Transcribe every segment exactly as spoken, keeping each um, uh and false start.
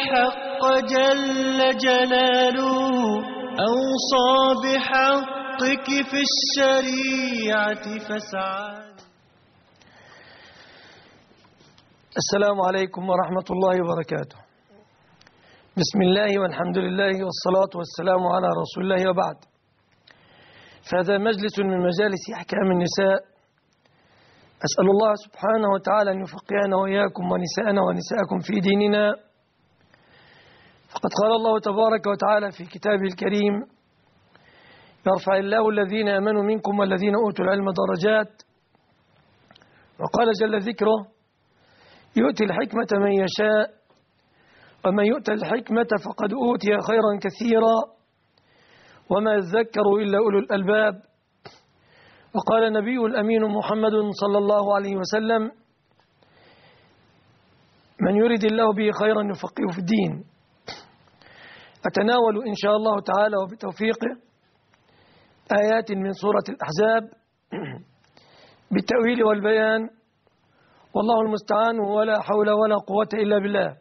الحق جل جلاله أوصى بحقك في الشريعة فاسعى. السلام عليكم ورحمة الله وبركاته. بسم الله والحمد لله والصلاة والسلام على رسول الله وبعد. فهذا مجلس من مجالس أحكام النساء. أسأل الله سبحانه وتعالى أن يفقهنا وإياكم ونساءنا ونساءكم في ديننا. فقد قال الله تبارك وتعالى في كتابه الكريم: يرفع الله الذين آمنوا منكم والذين أوتوا العلم درجات. وقال جل ذكره: يؤتي الحكمة من يشاء ومن يؤتى الحكمة فقد أوتي خيرا كثيرا وما يذكر إلا أولو الألباب. وقال النبي الأمين محمد صلى الله عليه وسلم: من يريد الله به خيرا يفقهه في الدين. أتناول إن شاء الله تعالى وبتوفيقه آيات من سورة الأحزاب بالتأويل والبيان، والله المستعان، ولا حول ولا قوة إلا بالله.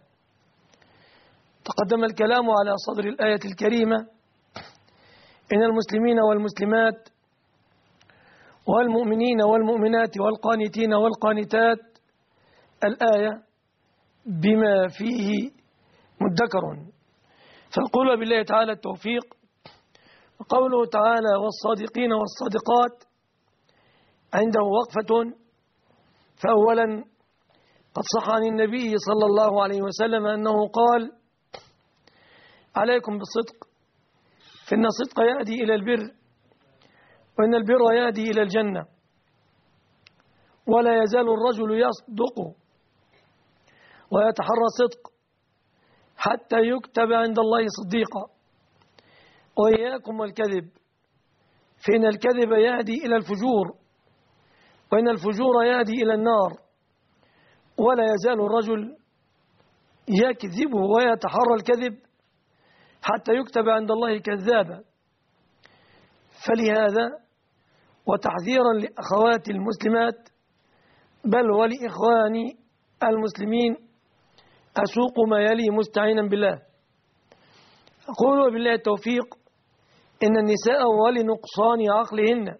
تقدم الكلام على صدر الآية الكريمة: إن المسلمين والمسلمات والمؤمنين والمؤمنات والقانتين والقانتات، الآية بما فيه مدكر. فقول بالله تعالى التوفيق. وقوله تعالى: والصادقين والصادقات، عنده وقفة. فأولا قد صح عن النبي صلى الله عليه وسلم أنه قال: عليكم بالصدق فإن الصدق يهدي إلى البر وإن البر يهدي إلى الجنة، ولا يزال الرجل يصدق ويتحرى الصدق حتى يكتب عند الله صديقا. وإياكم والكذب فإن الكذب يهدي إلى الفجور وإن الفجور يهدي إلى النار، ولا يزال الرجل يكذب ويتحرى الكذب حتى يكتب عند الله كذابا. فلهذا وتحذيرا لأخوات المسلمات بل ولإخواني المسلمين أسوق ما يلي مستعينا بالله. أقول بالله التوفيق: إن النساء ولنقصان عقلهن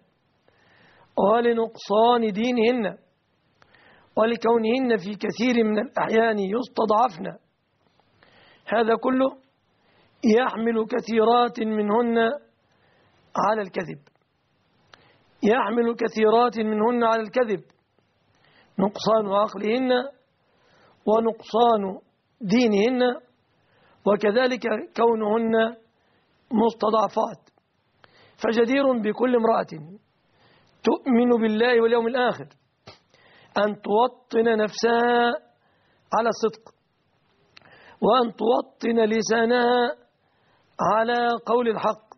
ولنقصان دينهن ولكونهن في كثير من الأحيان يستضعفن، هذا كله يحمل كثيرات منهن على الكذب يحمل كثيرات منهن على الكذب نقصان عقلهن ونقصان دينهن، وكذلك كونهن مستضعفات. فجدير بكل امرأة تؤمن بالله واليوم الآخر أن توطن نفسها على الصدق، وأن توطن لسانها على قول الحق.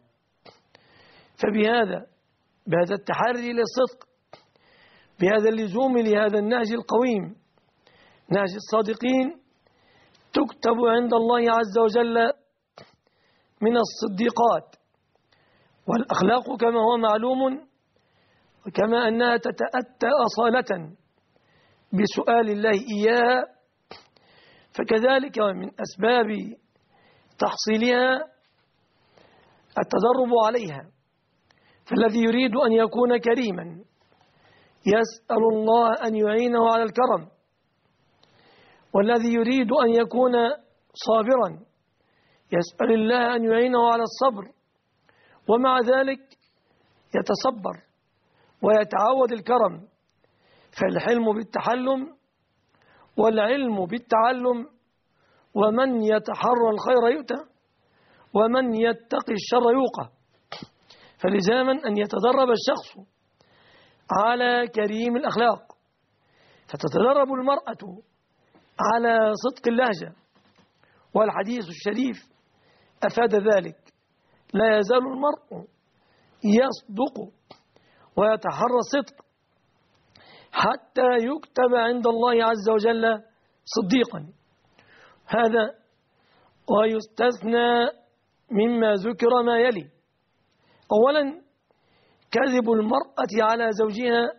فبهذا بهذا التحري للصدق، بهذا اللزوم لهذا النهج القويم، نهج الصادقين، تكتب عند الله عز وجل من الصديقات. والأخلاق كما هو معلوم، وكما أنها تتأتى أصالة بسؤال الله إياها، فكذلك من أسباب تحصيلها التدرب عليها. فالذي يريد أن يكون كريما يسأل الله أن يعينه على الكرم، والذي يريد أن يكون صابرا يسأل الله أن يعينه على الصبر، ومع ذلك يتصبر ويتعود الكرم. فالحلم بالتحلم والعلم بالتعلم، ومن يتحرى الخير يؤتى ومن يتقي الشر يوقى. فلزاما أن يتدرب الشخص على كريم الأخلاق، فتتدرب المرأة على صدق اللهجة، والحديث الشريف أفاد ذلك: لا يزال المرء يصدق ويتحرى الصدق حتى يكتب عند الله عز وجل صديقا. هذا ويستثنى مما ذكر ما يلي: أولا كذب المرأة على زوجها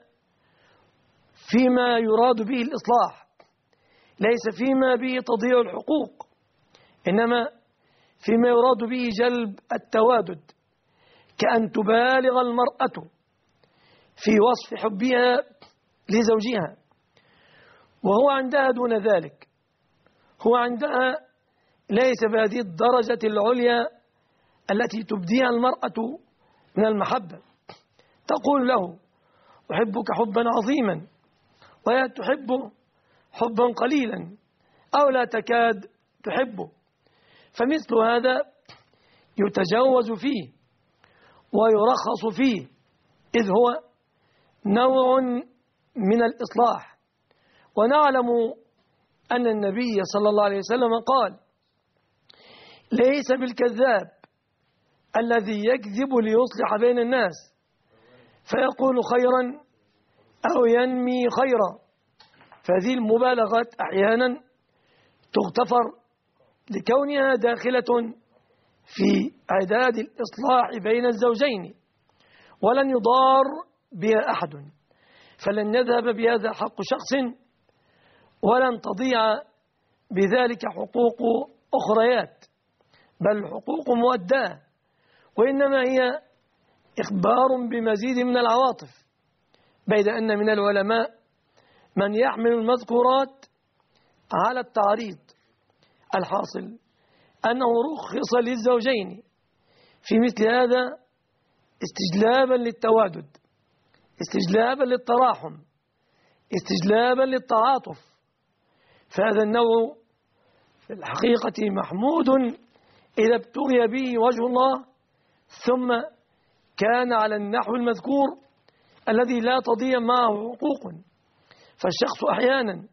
فيما يراد به الإصلاح، ليس فيما به تضييع الحقوق، إنما فيما يراد به جلب التوادد، كأن تبالغ المرأة في وصف حبها لزوجها، وهو عندها دون ذلك. هو عندها ليس بهذه الدرجة العليا التي تبديها المرأة من المحبة. تقول له أحبك حبا عظيما، وهي تحبه حبا قليلا أو لا تكاد تحبه. فمثل هذا يتجوز فيه ويرخص فيه، إذ هو نوع من الإصلاح. ونعلم أن النبي صلى الله عليه وسلم قال: ليس بالكذاب الذي يكذب ليصلح بين الناس فيقول خيرا أو ينمي خيرا. فهذه المبالغات أحيانا تغتفر لكونها داخلة في إعداد الإصلاح بين الزوجين، ولن يضار بها أحد، فلن يذهب بهذا حق شخص، ولن تضيع بذلك حقوق أخريات، بل حقوق مؤداة، وإنما هي إخبار بمزيد من العواطف. بيد أن من العلماء من يحمل المذكورات على التعريض. الحاصل أنه رخص للزوجين في مثل هذا استجلابا للتوادد، استجلابا للتراحم، استجلابا للتعاطف. فهذا النوع في الحقيقة محمود إذا ابتغي به وجه الله، ثم كان على النحو المذكور الذي لا تضيع معه حقوق. فالشخص أحيانا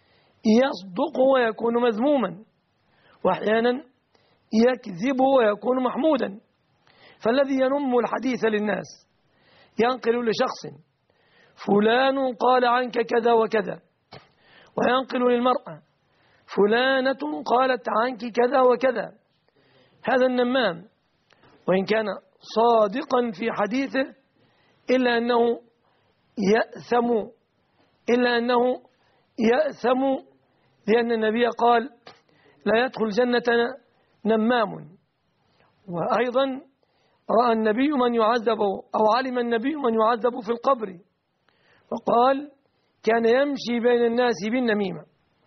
يصدق ويكون مذموما، وأحيانا يكذب ويكون محمودا. فالذي ينم الحديث للناس ينقل لشخص فلان قال عنك كذا وكذا، وينقل للمرأة فلانة قالت عنك كذا وكذا. هذا النمام وإن كان صادقا في حديثه إلا أنه يأثم إلا أنه يأثم لأن النبي قال: لا يدخل جنة نمام. وأيضا رأى النبي من يعذب أو علم النبي من يعذب في القبر، وقال: كان يمشي بين الناس بالنميمة.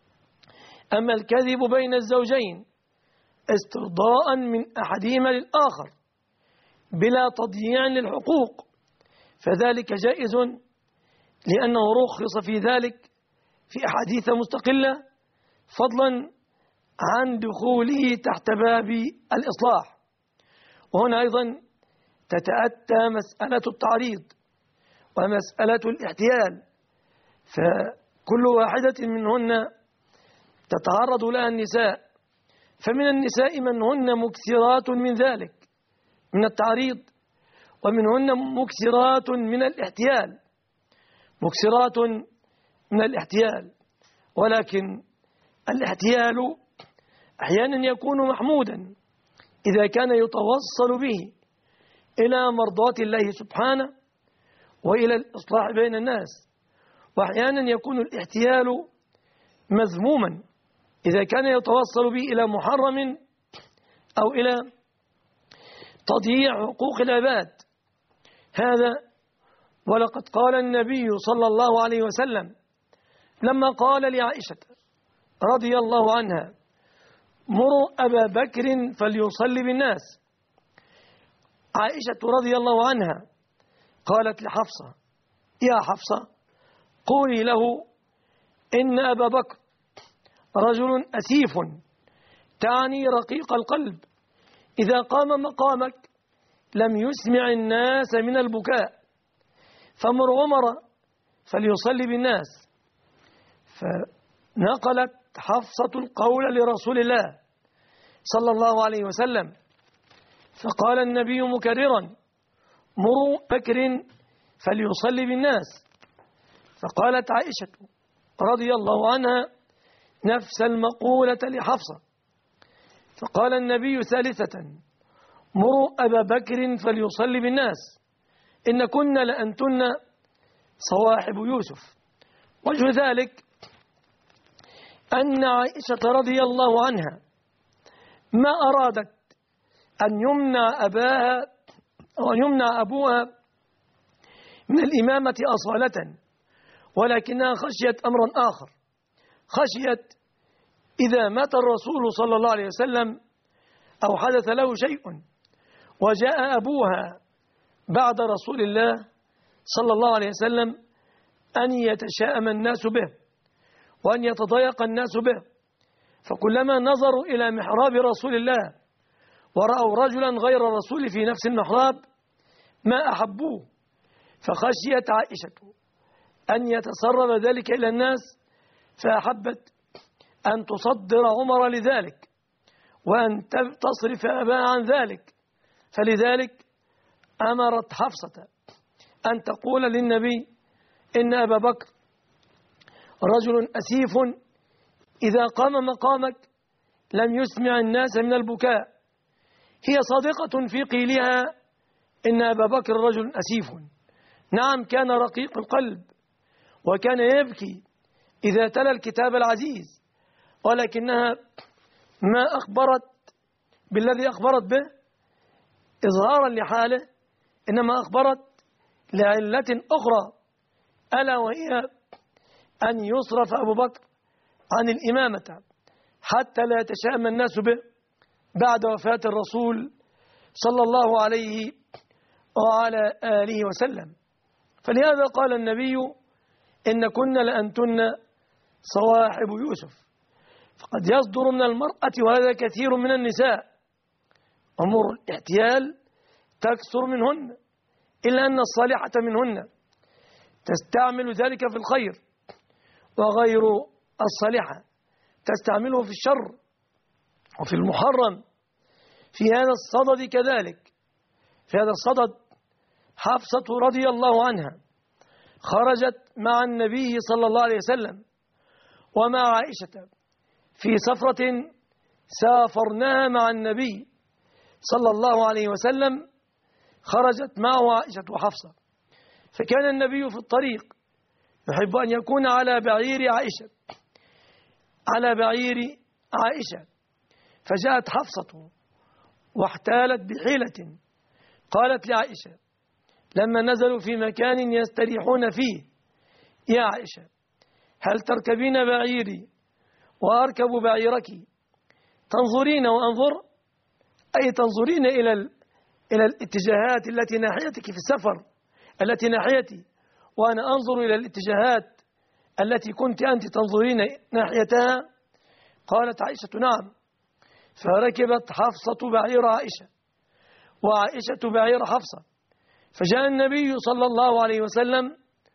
أما الكذب بين الزوجين استرضاء من أحدهما للآخر بلا تضييع للحقوق فذلك جائز، لأنه رخص في ذلك في أحاديث مستقلة، فضلا عن دخوله تحت باب الإصلاح. وهنا أيضا تتأتى مسألة التعريض ومسألة الاحتيال، فكل واحدة منهن تتعرض لها النساء. فمن النساء من هن مكثرات من ذلك من التعريض، ومنهن مكثرات من الاحتيال مكثرات من الاحتيال ولكن الاحتيال أحيانا يكون محمودا إذا كان يتوصل به إلى مرضاة الله سبحانه وإلى الإصلاح بين الناس، وأحيانا يكون الاحتيال مذموما إذا كان يتوصل به إلى محرم أو إلى تضييع حقوق العباد. هذا ولقد قال النبي صلى الله عليه وسلم لما قال لعائشة رضي الله عنها: مروا أبا بكر فليصلي بالناس. عائشة رضي الله عنها قالت لحفصة: يا حفصة قولي له إن أبا بكر رجل أسيف، تعني رقيق القلب، إذا قام مقامك لم يسمع الناس من البكاء، فمر عمر فليصلي بالناس. فنقلت حفصة القول لرسول الله صلى الله عليه وسلم، فقال النبي مكررا: مروا بكر فليصلي بالناس. فقالت عائشة رضي الله عنها نفس المقولة لحفصة، فقال النبي ثالثة: مروا أبا بكر فليصلي بالناس، إن كن لأنتن صواحب يوسف. وجه ذلك أن عائشة رضي الله عنها ما أرادت أن يمنع أباها أو يمنع أبوها من الإمامة أصالة، ولكنها خشيت أمرا آخر. خشيت إذا مات الرسول صلى الله عليه وسلم أو حدث له شيء وجاء أبوها بعد رسول الله صلى الله عليه وسلم أن يتشاءم الناس به وأن يتضايق الناس به. فكلما نظروا إلى محراب رسول الله ورأوا رجلا غير الرسول في نفس المحراب ما أحبوه. فخشيت عائشة أن يتسرب ذلك إلى الناس، فأحبت أن تصدر عمر لذلك وأن تصرف أباها عن ذلك. فلذلك أمرت حفصة أن تقول للنبي إن أبا بكر رجل أسيف إذا قام مقامك لم يسمع الناس من البكاء. هي صادقة في قيلها إن أبا بكر رجل أسيف. نعم، كان رقيق القلب وكان يبكي إذا تلا الكتاب العزيز، ولكنها ما أخبرت بالذي أخبرت به إظهارا لحاله، إنما أخبرت لعلة أخرى، ألا وهي أن يصرف أبو بكر عن الإمامة حتى لا يتشائم الناس به بعد وفاة الرسول صلى الله عليه وعلى آله وسلم. فلهذا قال النبي إن كن لأنتن صواحب يوسف. فقد يصدر من المرأة، وهذا كثير من النساء، أمور الاحتيال تكثر منهن، إلا أن الصالحة منهن تستعمل ذلك في الخير، وغير الصالحة تستعمله في الشر وفي المحرم. في هذا الصدد كذلك، في هذا الصدد حفصة رضي الله عنها خرجت مع النبي صلى الله عليه وسلم ومع عائشة في سفرة سافرناها مع النبي صلى الله عليه وسلم، خرجت معه عائشة وحفصة. فكان النبي في الطريق يحب أن يكون على بعير عائشة على بعير عائشة فجاءت حفصة واحتالت بحيلة، قالت لعائشة لما نزلوا في مكان يستريحون فيه: يا عائشة، هل تركبين بعيري وأركب بعيرك؟ تنظرين وأنظر، أي تنظرين إلى إلى الاتجاهات التي ناحيتك في السفر، التي ناحيتي، وأنا أنظر إلى الاتجاهات التي كنت أنت تنظرين ناحيتها. قالت عائشة: نعم. فركبت حفصة بعير عائشة وعائشة بعير حفصة، فجاء النبي صلى الله عليه وسلم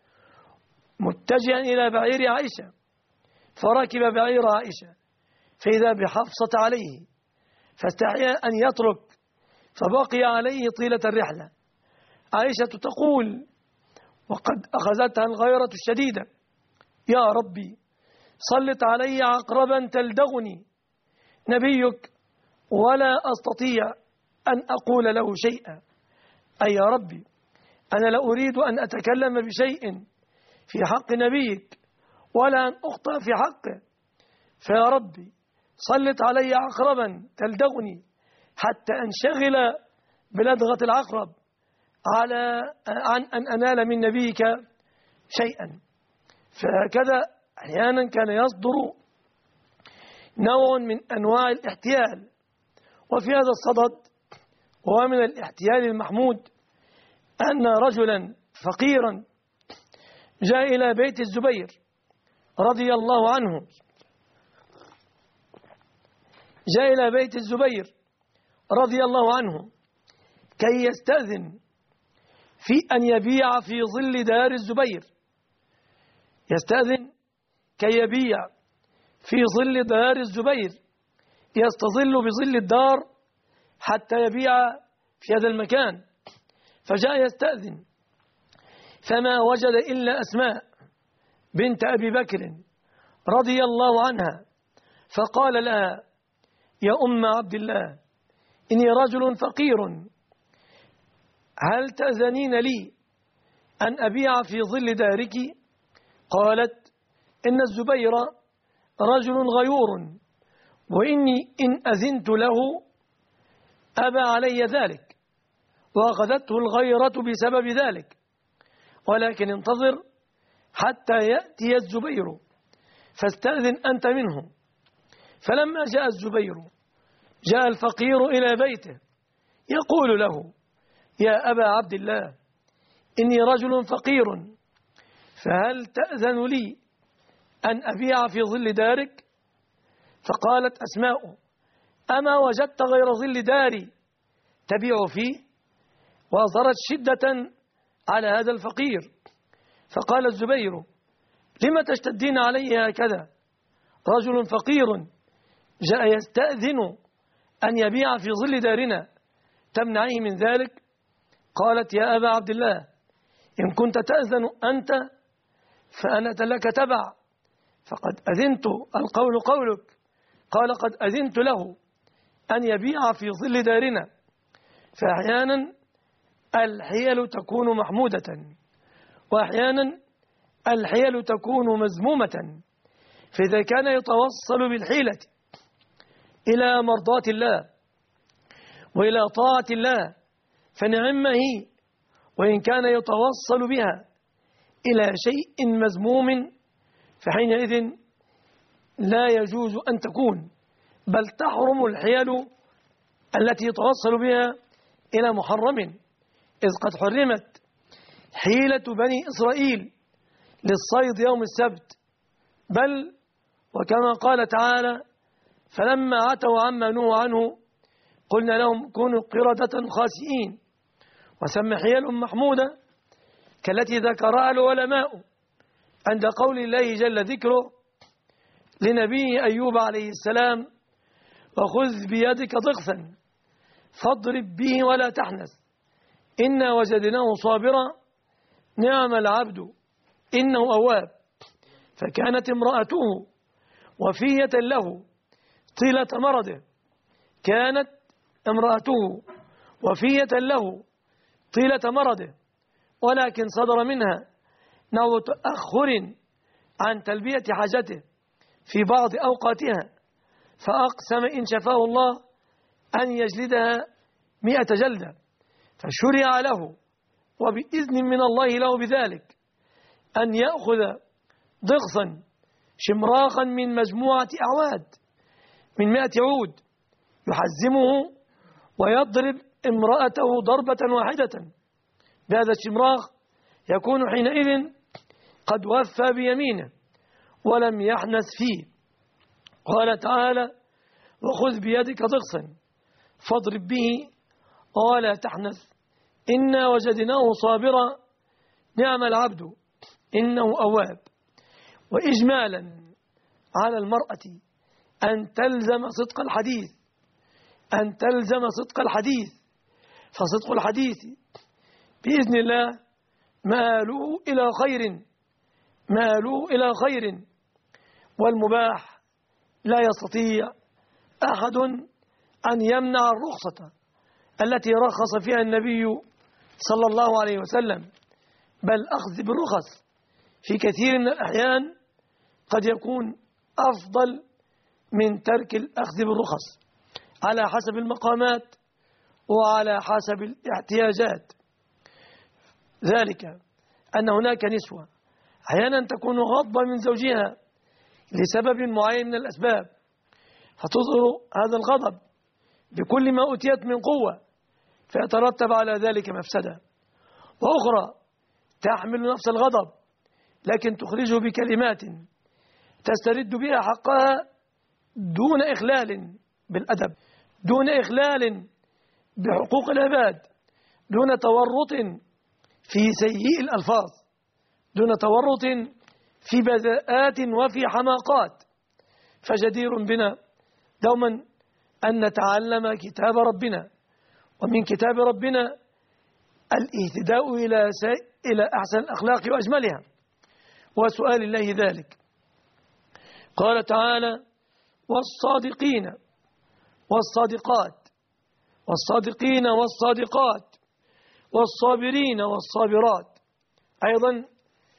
متجها إلى بعير عائشة، فركب بعير عائشة فإذا بحفصة عليه، فاستحيا أن يترك فبقي عليه طيلة الرحلة. عائشة تقول وقد أخذتها الغيرة الشديدة: يا ربي، سلط علي عقربا تلدغني نبيك ولا أستطيع أن أقول له شيئا. أي يا ربي، أنا لا أريد أن أتكلم بشيء في حق نبيك ولا أن أخطأ في حقه، فيا ربي سلط علي عقربا تلدغني حتى أنشغل بلدغة العقرب على عن أن أنال من نبيك شيئا. فهكذا أحيانا كان يصدر نوع من أنواع الاحتيال. وفي هذا الصدد ومن الاحتيال المحمود أن رجلا فقيرا جاء إلى بيت الزبير رضي الله عنه جاء إلى بيت الزبير رضي الله عنه كي يستأذن في أن يبيع في ظل دار الزبير، يستأذن كي يبيع في ظل دار الزبير، يستظل بظل الدار حتى يبيع في هذا المكان. فجاء يستأذن فما وجد إلا أسماء بنت أبي بكر رضي الله عنها، فقال لها: يا أم عبد الله، إني رجل فقير، هل تأذنين لي أن أبيع في ظل دارك؟ قالت: إن الزبير رجل غيور وإني إن أذنت له أبى علي ذلك وأخذته الغيرة بسبب ذلك، ولكن انتظر حتى يأتي الزبير فاستأذن أنت منه. فلما جاء الزبير جاء الفقير إلى بيته يقول له: يا أبا عبد الله، إني رجل فقير، فهل تأذن لي أن أبيع في ظل دارك؟ فقالت أسماء: أما وجدت غير ظل داري تبيع فيه؟ وأظهرت شدة على هذا الفقير. فقال الزبير: لم تشتدين علي هكذا؟ رجل فقير جاء يستأذن أن يبيع في ظل دارنا تمنعيه من ذلك؟ قالت: يا أبا عبد الله، إن كنت تأذن أنت فأنا لك تبع، فقد أذنت، القول قولك. قال: قد أذنت له أن يبيع في ظل دارنا. فأحيانا الحيل تكون محمودة، وأحيانا الحيل تكون مذمومة. فإذا كان يتوصل بالحيلة إلى مرضاة الله وإلى طاعة الله فنعم هي، وإن كان يتوصل بها إلى شيء مذموم فحينئذ لا يجوز أن تكون، بل تحرم الحيل التي يتوصل بها إلى محرم، إذ قد حرمت حيلة بني إسرائيل للصيد يوم السبت. بل وكما قال تعالى: فلما عتوا عما نهوا عنه قلنا لهم كونوا قردة خاسئين. وسمى حيل محمودة كالتي ذكرها العلماء عند قول الله جل ذكره لنبيه أيوب عليه السلام: وخذ بيدك ضغثا فاضرب به ولا تحنث إنا وجدناه صابرا نعم العبد إنه أواب. فكانت امرأته وفية له طيلة مرضه، كانت امرأته وفية له طيلة مرضه، ولكن صدر منها نوع تأخر عن تلبية حاجته في بعض أوقاتها، فأقسم إن شفاه الله أن يجلدها مئة جلدة، فشرع له وبإذن من الله له بذلك أن يأخذ ضغصا شمراخا من مجموعة أعواد من مئة عود يحزمه ويضرب امرأته ضربة واحدة بهذا الشمراخ، يكون حينئذ قد وفى بيمينه ولم يحنث فيه. قال تعالى: وخذ بيدك ضغصا فاضرب به ولا تحنث إنا وجدناه صابرا نعم العبد إنه أواب. وإجمالا على المرأة أن تلزم صدق الحديث، أن تلزم صدق الحديث، فصدق الحديث بإذن الله ماله إلى خير، ماله إلى خير. والمباح لا يستطيع أحد أن يمنع الرخصة التي رخص فيها النبي صلى الله عليه وسلم، بل أخذ بالرخص في كثير من الأحيان قد يكون أفضل من ترك الأخذ بالرخص على حسب المقامات وعلى حسب الاحتياجات. ذلك أن هناك نسوة أحيانا تكون غاضبة من زوجها لسبب معين من الأسباب، فتظهر هذا الغضب بكل ما أتيت من قوة، فيترتب على ذلك مفسدة. وأخرى تحمل نفس الغضب لكن تخرجه بكلمات تسترد بها حقها دون إخلال بالأدب، دون إخلال بحقوق العباد، دون تورط في سيئ الألفاظ، دون تورط في بذاءات وفي حماقات. فجدير بنا دوما أن نتعلم كتاب ربنا، ومن كتاب ربنا الاهتداء إلى إلى أحسن الأخلاق وأجملها وسؤال الله ذلك. قال تعالى: والصادقين والصادقات والصادقين والصادقات والصابرين والصابرات. أيضا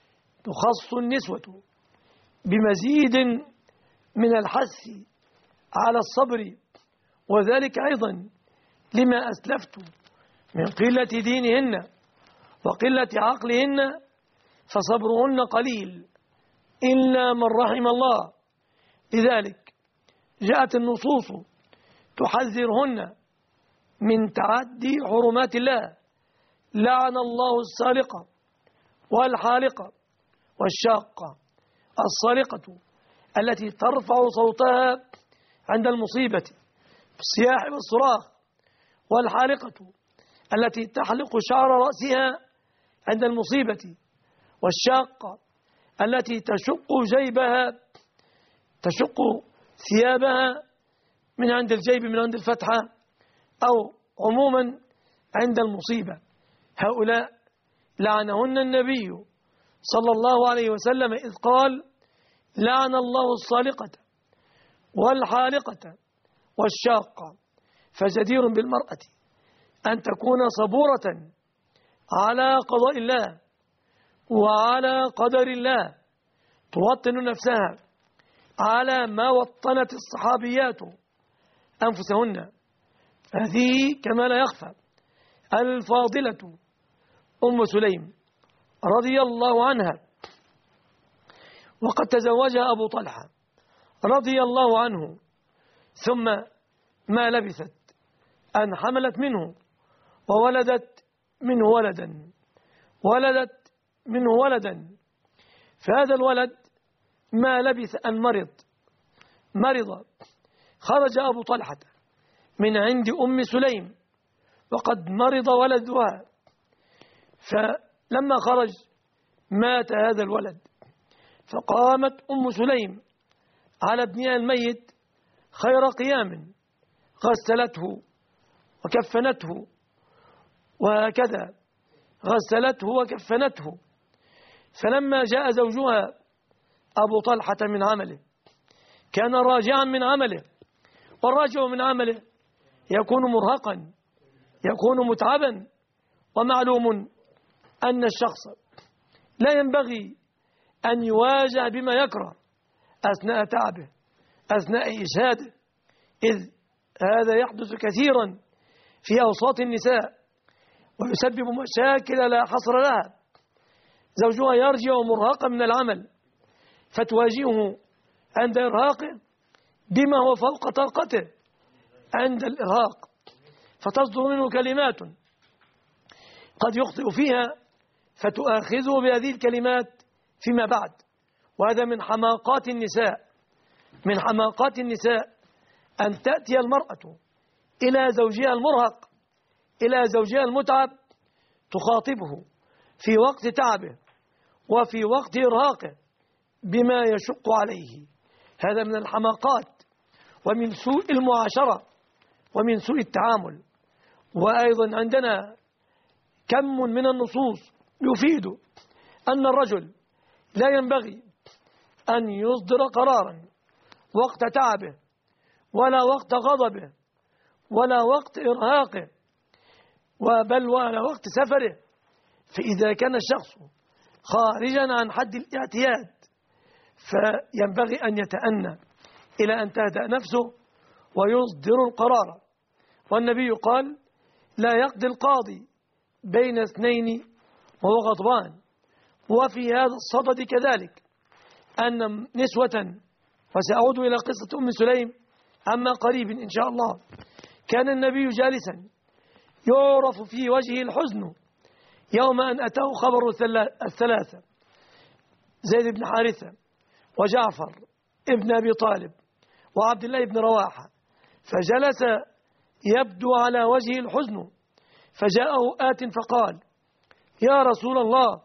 تخص النسوة بمزيد من الحث على الصبر، وذلك أيضا لما أسلفت من قلة دينهن وقلة عقلهن، فصبرهن قليل إلا من رحم الله. لذلك جاءت النصوص تحذرهن من تعدي حرمات الله. لعن الله السارقة والحالقة والشاقة. السارقة التي ترفع صوتها عند المصيبة بالصياح والصراخ، والحالقة التي تحلق شعر رأسها عند المصيبة، والشاقة التي تشق جيبها تشق ثيابها من عند الجيب، من عند الفتحة، أو عموما عند المصيبة. هؤلاء لعنهن النبي صلى الله عليه وسلم إذ قال: لعن الله الصالقة والحالقة والشاقة. فجدير بالمرأة أن تكون صبورة على قضاء الله وعلى قدر الله، توطن نفسها على ما وطنت الصحابيات أنفسهن. هذه كما لا يخفى الفاضلة أم سليم رضي الله عنها، وقد تزوجها أبو طلحة رضي الله عنه، ثم ما لبثت أن حملت منه وولدت منه ولدا ولدت منه ولدا فهذا الولد ما لبث أن مرض مرض خرج أبو طلحة من عند أم سليم وقد مرض ولدها، فلما خرج مات هذا الولد، فقامت أم سليم على ابنها الميت خير قيام، غسلته وكفنته، وهكذا غسلته وكفنته. فلما جاء زوجها أبو طلحة من عمله، كان راجعا من عمله، والراجع من عمله يكون مرهقا، يكون متعبا، ومعلوم أن الشخص لا ينبغي أن يواجه بما يكره أثناء تعبه، أثناء إجهاده، إذ هذا يحدث كثيرا في أوساط النساء ويسبب مشاكل لا حصر لها. زوجها يرجع مرهقا من العمل، فتواجهه عند إرهاقه بما هو فوق طاقته عند الإرهاق، فتصدر منه كلمات قد يخطئ فيها فتؤاخذه بهذه الكلمات فيما بعد. وهذا من حماقات النساء من حماقات النساء أن تأتي المرأة إلى زوجها المرهق، إلى زوجها المتعب، تخاطبه في وقت تعبه وفي وقت إرهاقه بما يشق عليه. هذا من الحماقات ومن سوء المعاشرة ومن سوء التعامل. وأيضا عندنا كم من النصوص يفيد أن الرجل لا ينبغي أن يصدر قرارا وقت تعبه ولا وقت غضبه ولا وقت إرهاقه، وبل ولا وقت سفره. فإذا كان الشخص خارجا عن حد الاعتياد فينبغي أن يتأنى إلى أن تهدأ نفسه ويصدر القرار. والنبي قال: لا يقضي القاضي بين اثنين وهو غضبان. وفي هذا الصدد كذلك أن نسوة، وسأعود إلى قصة أم سليم عما قريب إن شاء الله، كان النبي جالسا يعرف في وجهه الحزن يوم أن أتاه خبر الثلاثة: زيد بن حارثة وجعفر ابن أبي طالب وعبد الله بن رواحة، فجلس يبدو على وجهه الحزن، فجاءه آت فقال: يا رسول الله،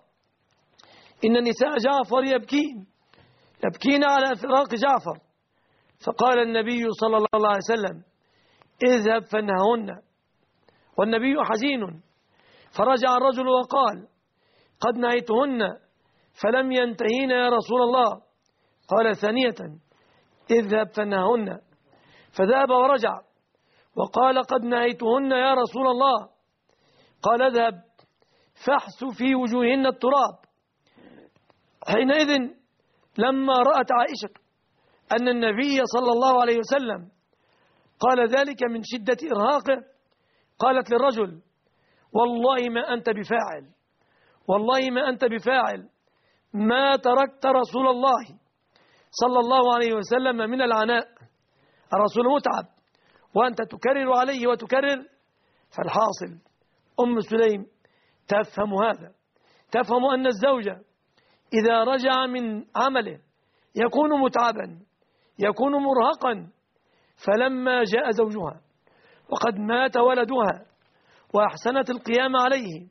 إن نساء جعفر يبكين يبكين على فراق جعفر. فقال النبي صلى الله عليه وسلم: اذهب فانههن. والنبي حزين، فرجع الرجل وقال: قد نهيتهن فلم ينتهين يا رسول الله. قال ثانية: اذهب فانههن. فذهب ورجع وقال: قد نهيتهن يا رسول الله. قال: اذهب فاحث في وجوههن التراب. حينئذ لما رأت عائشة أن النبي صلى الله عليه وسلم قال ذلك من شدة إرهاقه. قالت للرجل: والله ما أنت بفاعل، والله ما أنت بفاعل، ما تركت رسول الله صلى الله عليه وسلم من العناء، الرسول متعب وأنت تكرر عليه وتكرر. فالحاصل أم سليم تفهم هذا، تفهم أن الزوج إذا رجع من عمله يكون متعبا، يكون مرهقا. فلما جاء زوجها وقد مات ولدها وأحسنت القيام عليه،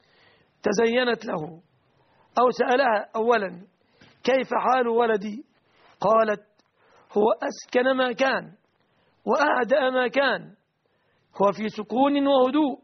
تزينت له أو سألها أولا: كيف حال ولدي؟ قالت: هو أسكن ما كان وأهدأ ما كان، هو في سكون وهدوء.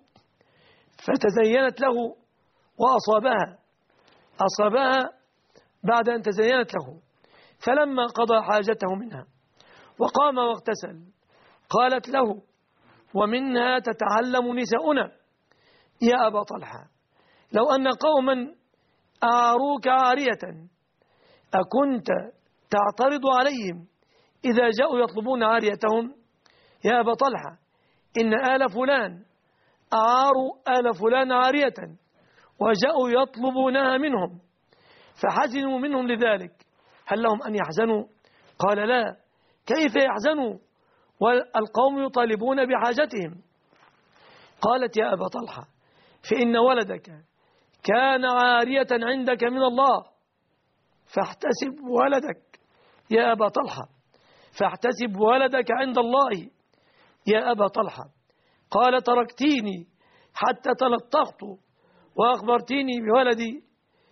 فتزينت له وأصابها، أصابها بعد أن تزينت له. فلما قضى حاجته منها وقام واغتسل قالت له: ومنها تتعلم نساؤنا يا أبا طلحة، لو أن قوما أعاروك عارية أكنت تعترض عليهم إذا جاءوا يطلبون عاريتهم؟ يا أبا طلحة، إن آل فلان أعاروا آل فلان عارية وجاءوا يطلبونها منهم فحزنوا منهم لذلك، هل لهم أن يحزنوا؟ قال: لا، كيف يحزنوا والقوم يطالبون بحاجتهم؟ قالت: يا أبا طلحة، فإن ولدك كان عارية عندك من الله، فاحتسب ولدك يا أبا طلحة، فاحتسب ولدك عند الله يا أبا طلحة. قال: تركتيني حتى تلطخت وأخبرتيني بولدي.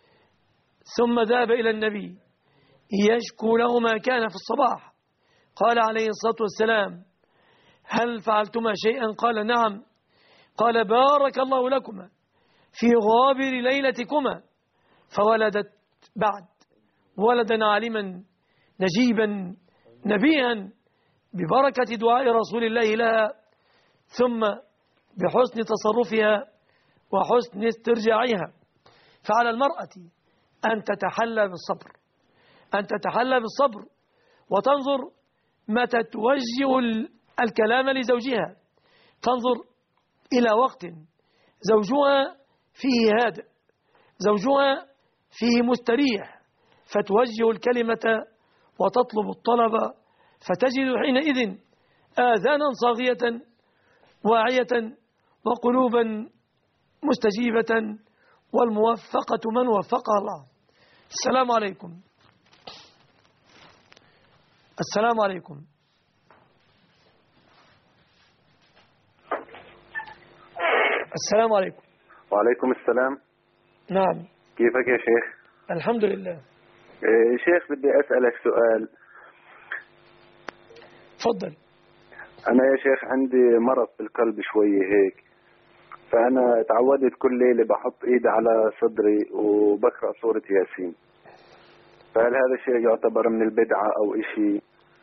ثم ذهب إلى النبي يشكو له ما كان في الصباح. قال عليه الصلاة والسلام: هل فعلتما شيئا؟ قال: نعم. قال: بارك الله لكما في غابر ليلتكما. فولدت بعد ولدا عالما نجيبا نبيها ببركة دعاء رسول الله لها، ثم بحسن تصرفها وحسن استرجاعها. فعلى المرأة أن تتحلى بالصبر، أن تتحلى بالصبر وتنظر متى توجه الكلام لزوجها، تنظر إلى وقت زوجها فيه هادئ، زوجها فيه مستريح، فتوجه الكلمة وتطلب الطلب، فتجد حينئذ آذانا صاغية واعية وقلوبا مستجيبة، والموفقة من وفقها الله. السلام عليكم. السلام عليكم. السلام عليكم. وعليكم السلام. نعم. كيفك يا شيخ؟ الحمد لله. إيه شيخ، بدي أسألك سؤال. تفضل. أنا يا شيخ عندي مرض في القلب شوية هيك، فأنا تعودت كل ليلة بحط إيدي على صدري وبقرأ سورة ياسين، فهل هذا الشيء يعتبر من البدعة أو إشي؟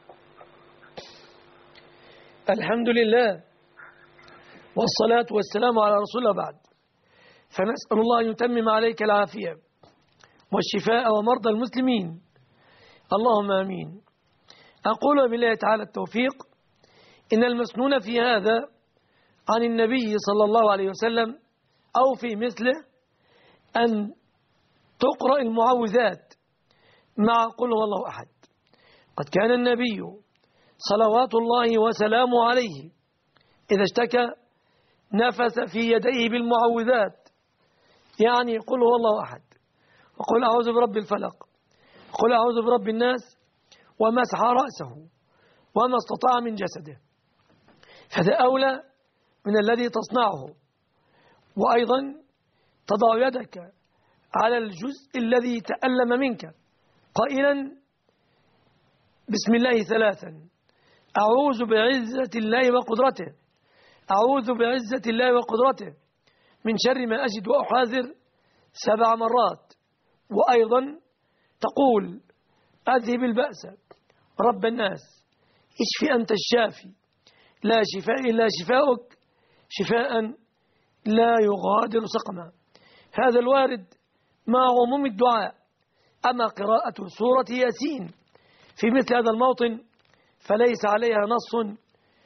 الحمد لله والصلاة والسلام على رسول الله. بعد فنسأل الله أن يتمم عليك العافية والشفاء ومرضى المسلمين، اللهم آمين. أقول بالله تعالى التوفيق، إن المسنون في هذا عن النبي صلى الله عليه وسلم أو في مثله أن تقرأ المعوذات مع قل هو الله أحد. قد كان النبي صلوات الله وسلامه عليه إذا اشتكى نفس في يديه بالمعوذات، يعني قل هو الله أحد، وقل أعوذ برب الفلق، قل أعوذ برب الناس، ومسح رأسه وما استطاع من جسده. هذا أولى من الذي تصنعه. وأيضا تضع يدك على الجزء الذي تألم منك قائلا بسم الله ثلاثا: أعوذ بعزة الله وقدرته، أعوذ بعزة الله وقدرته من شر ما أجد وأحاذر سبع مرات. وأيضا تقول أذهب البأس رب الناس اشفي أنت الشافي لا شفاء إلا شفاؤك شفاء لا يغادر سقما. هذا الوارد مع عموم الدعاء. أما قراءة سورة ياسين في مثل هذا الموطن فليس عليها نص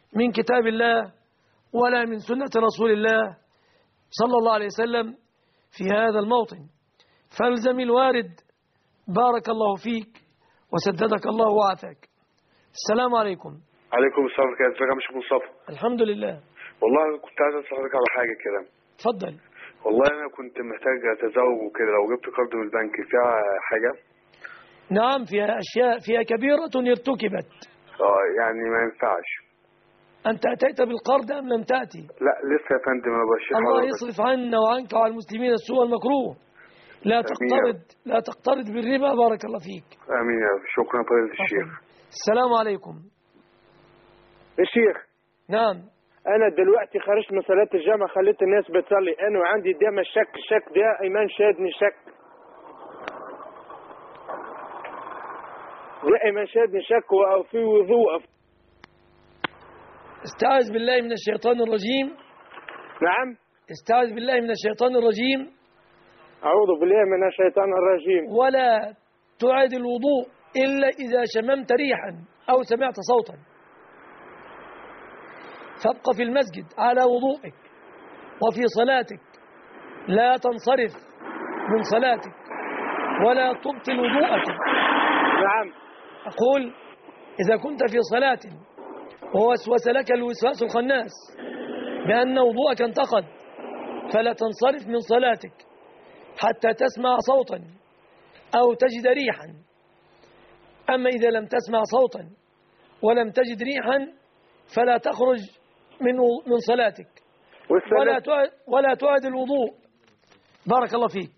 من كتاب الله ولا من سنة رسول الله صلى الله عليه وسلم في هذا الموطن. فالزم الوارد. بارك الله فيك وسددك الله وعافاك. السلام عليكم. عليكم السلام ورحمة الله. ازيك يا مش مصطفى؟ الحمد لله. والله كنت عايز اسال حضرتك على حاجه كده. اتفضل. والله انا كنت محتاج اتزوج وكده، لو جبت قرض من البنك فيها حاجه؟ نعم فيها أشياء، فيها كبيرة ارتكبت. اه يعني ما ينفعش. أنت أتيت بالقرض أم لم تأتي؟ لا لسه يا فندم، انا بشير الله حضرتك. يصرف عنا وعنك وعن المسلمين السوء المكروه. لا تقترض لا تقترض بالربا. بارك الله فيك. امين يا رب. شكرا فضيلة الشيخ. السلام عليكم. الشيخ نعم. انا دلوقتي خرجت من صلاه الجامعه، خليت الناس بتصلي، انا وعندي دائما الشك، الشك دائما شادني شك، دائما شادني شك وفي وضوء. استعذ بالله من الشيطان الرجيم. نعم. استعذ بالله من الشيطان الرجيم. اعوذ بالله من الشيطان الرجيم. ولا تعد الوضوء الا اذا شممت ريحا او سمعت صوتا. فابق في المسجد على وضوئك وفي صلاتك، لا تنصرف من صلاتك ولا تبطل وضوءك. نعم. أقول إذا كنت في صلاة ووسوس لك الوسواس الخناس بأن وضوءك انتقد، فلا تنصرف من صلاتك حتى تسمع صوتا أو تجد ريحا. أما إذا لم تسمع صوتا ولم تجد ريحا فلا تخرج من من صلاتك ولا تعد ولا تعد الوضوء. بارك الله فيك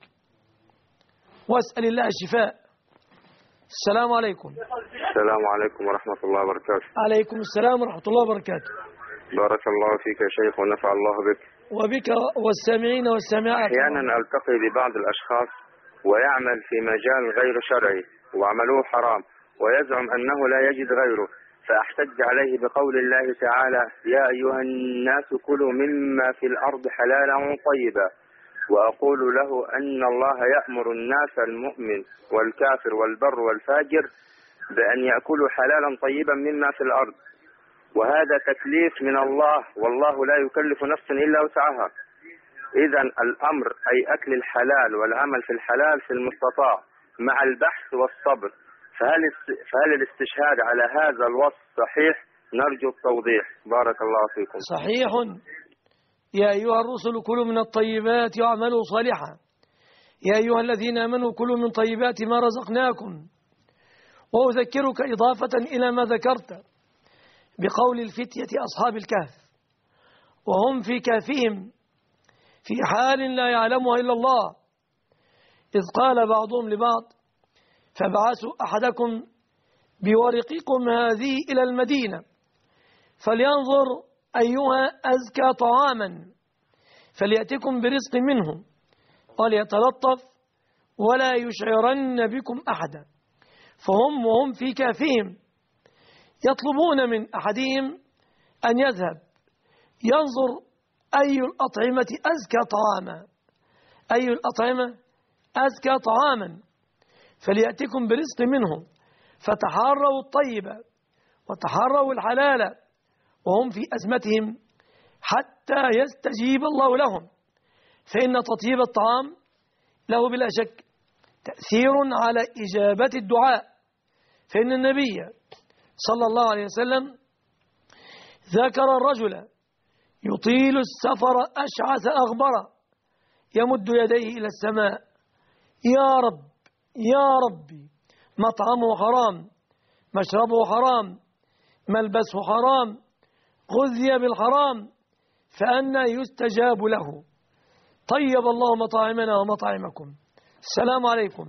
واسأل الله الشفاء. السلام عليكم. السلام عليكم ورحمة الله وبركاته. عليكم السلام ورحمة الله وبركاته. بارك الله فيك يا شيخ ونفع الله بك. وبك والسامعين والسامعات. أحيانا ألتقي ببعض الأشخاص ويعمل في مجال غير شرعي وعمله حرام ويزعم أنه لا يجد غيره، فأحتج عليه بقول الله تعالى: يا أيها الناس كلوا مما في الأرض حلالا طيبا، وأقول له أن الله يأمر الناس المؤمن والكافر والبر والفاجر بأن يأكلوا حلالا طيبا مما في الأرض، وهذا تكليف من الله، والله لا يكلف نفسا إلا وسعها. إذا الأمر أي أكل الحلال والعمل في الحلال في المستطاع مع البحث والصبر. فهل فهل الاستشهاد على هذا الوصف صحيح؟ نرجو التوضيح. بارك الله فيكم. صحيح. يا أيها الرسل كلوا من الطيبات واعملوا صالحا. يا أيها الذين آمنوا كلوا من طيبات ما رزقناكم. وأذكرك إضافة إلى ما ذكرت بقول الفتية أصحاب الكهف وهم في كهفهم في حال لا يعلمها إلا الله، إذ قال بعضهم لبعض: فابعثوا أحدكم بورقكم هذه إلى المدينة فلينظر أيها أزكى طعاما فليأتكم برزق منه وليتلطف ولا يشعرن بكم أحدا. فهم وهم في كهفهم يطلبون من أحدهم أن يذهب ينظر أي الأطعمة أزكى طعاما، أي الأطعمة أزكى طعاما فليأتكم برزق منه، فتحروا الطيبة وتحروا الحلال وهم في أزمتهم حتى يستجيب الله لهم. فإن تطيب الطعام له بلا شك تأثير على إجابة الدعاء، فإن النبي صلى الله عليه وسلم ذكر الرجل يطيل السفر أشعث أغبر يمد يديه إلى السماء: يا رب يا ربي، مطعمه حرام، مشربه حرام، ملبسه حرام، غذي بالحرام، فأنى يستجاب له؟ طيب الله مطاعمنا ومطاعمكم. السلام عليكم.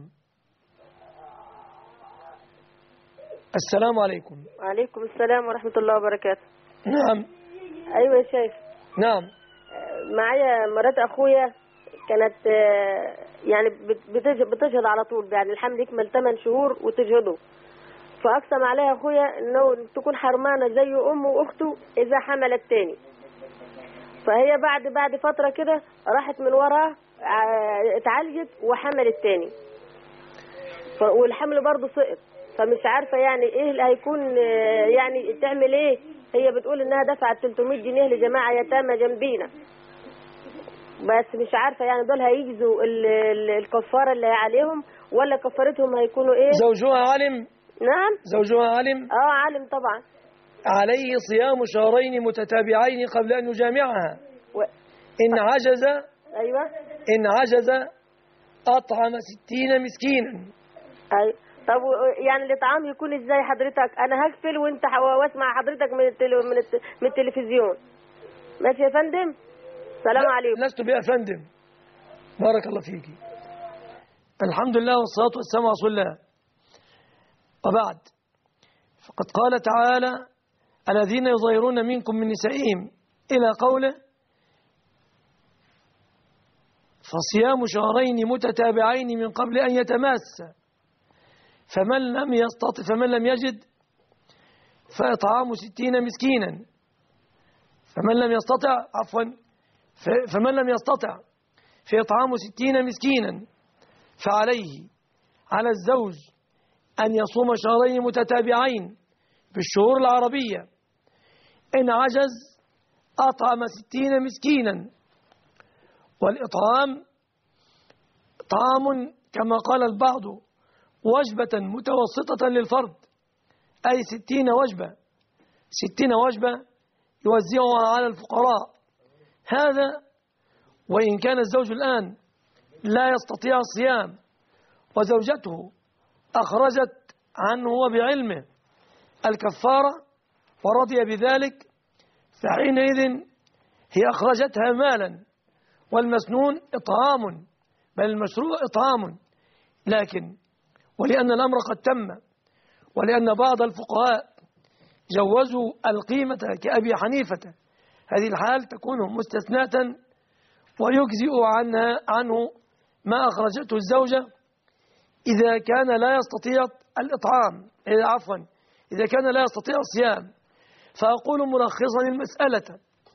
السلام عليكم. وعليكم السلام ورحمة الله وبركاته. نعم. أيوة يا شيخ. نعم. معايا مرات أخويا كانت يعني بتجهض على طول، يعني الحمل يكمل ثمان شهور وتجهضه، فأقسم عليها أخويا إنه تكون حرمانة زي أمه وأخته إذا حملت تاني. فهي بعد بعد فترة كده راحت من وراها اتعالجت وحملت تاني، والحمل برضه سقط، فمش عارفة يعني إيه اللي هيكون، يعني تعمل إيه هي بتقول انها دفعت ثلاثمية جنيه لجماعه يتامى جنبينا، بس مش عارفه يعني دول هيجزوا ال- ال- الكفاره اللي عليهم ولا كفارتهم هيكونوا ايه؟ زوجها عالم؟ نعم. زوجها عالم؟ اه عالم طبعا. عليه صيام شهرين متتابعين قبل أن يجامعها. و... إن عجز ايوه. إن عجز أطعم ستين مسكينا. ايوه. طب و- يعني الاطعام يكون ازاي حضرتك؟ انا هقفل وانت ح- واسمع حضرتك من التل... من, الت... من التلفزيون. ماشي يا فندم. السلام عليكم. لست بأفندم. بارك الله فيك. الحمد لله والصلاة والسلام على رسول الله. وبعد، فقد قال تعالى: الذين يظاهرون منكم من نسائهم إلى قوله: فصيام شهرين متتابعين من قبل أن يتماسا، فمن لم يستطع فمن لم يجد فإطعام ستين مسكينا، فمن لم يستطع عفوا فمن لم يستطع فإطعام ستين مسكينا، فعليه على الزوج أن يصوم شهرين متتابعين بالشهور العربية. إن عجز أطعم ستين مسكينا، والإطعام طعام كما قال البعض وجبة متوسطة للفرد، أي ستين وجبة ستين وجبة يوزعها على الفقراء. هذا وإن كان الزوج الآن لا يستطيع الصيام وزوجته أخرجت عنه وبعلمه الكفارة ورضي بذلك، فحينئذ هي أخرجتها مالا، والمسنون إطعام، بل المشروع إطعام. لكن ولأن الأمر قد تم، ولأن بعض الفقهاء جوزوا القيمة كأبي حنيفة، هذه الحال تكون مستثناة ويجزئ عنها عنه ما أخرجته الزوجة إذا كان لا يستطيع الإطعام، عفوا إذا كان لا يستطيع الصيام. فأقول ملخصا المسألة: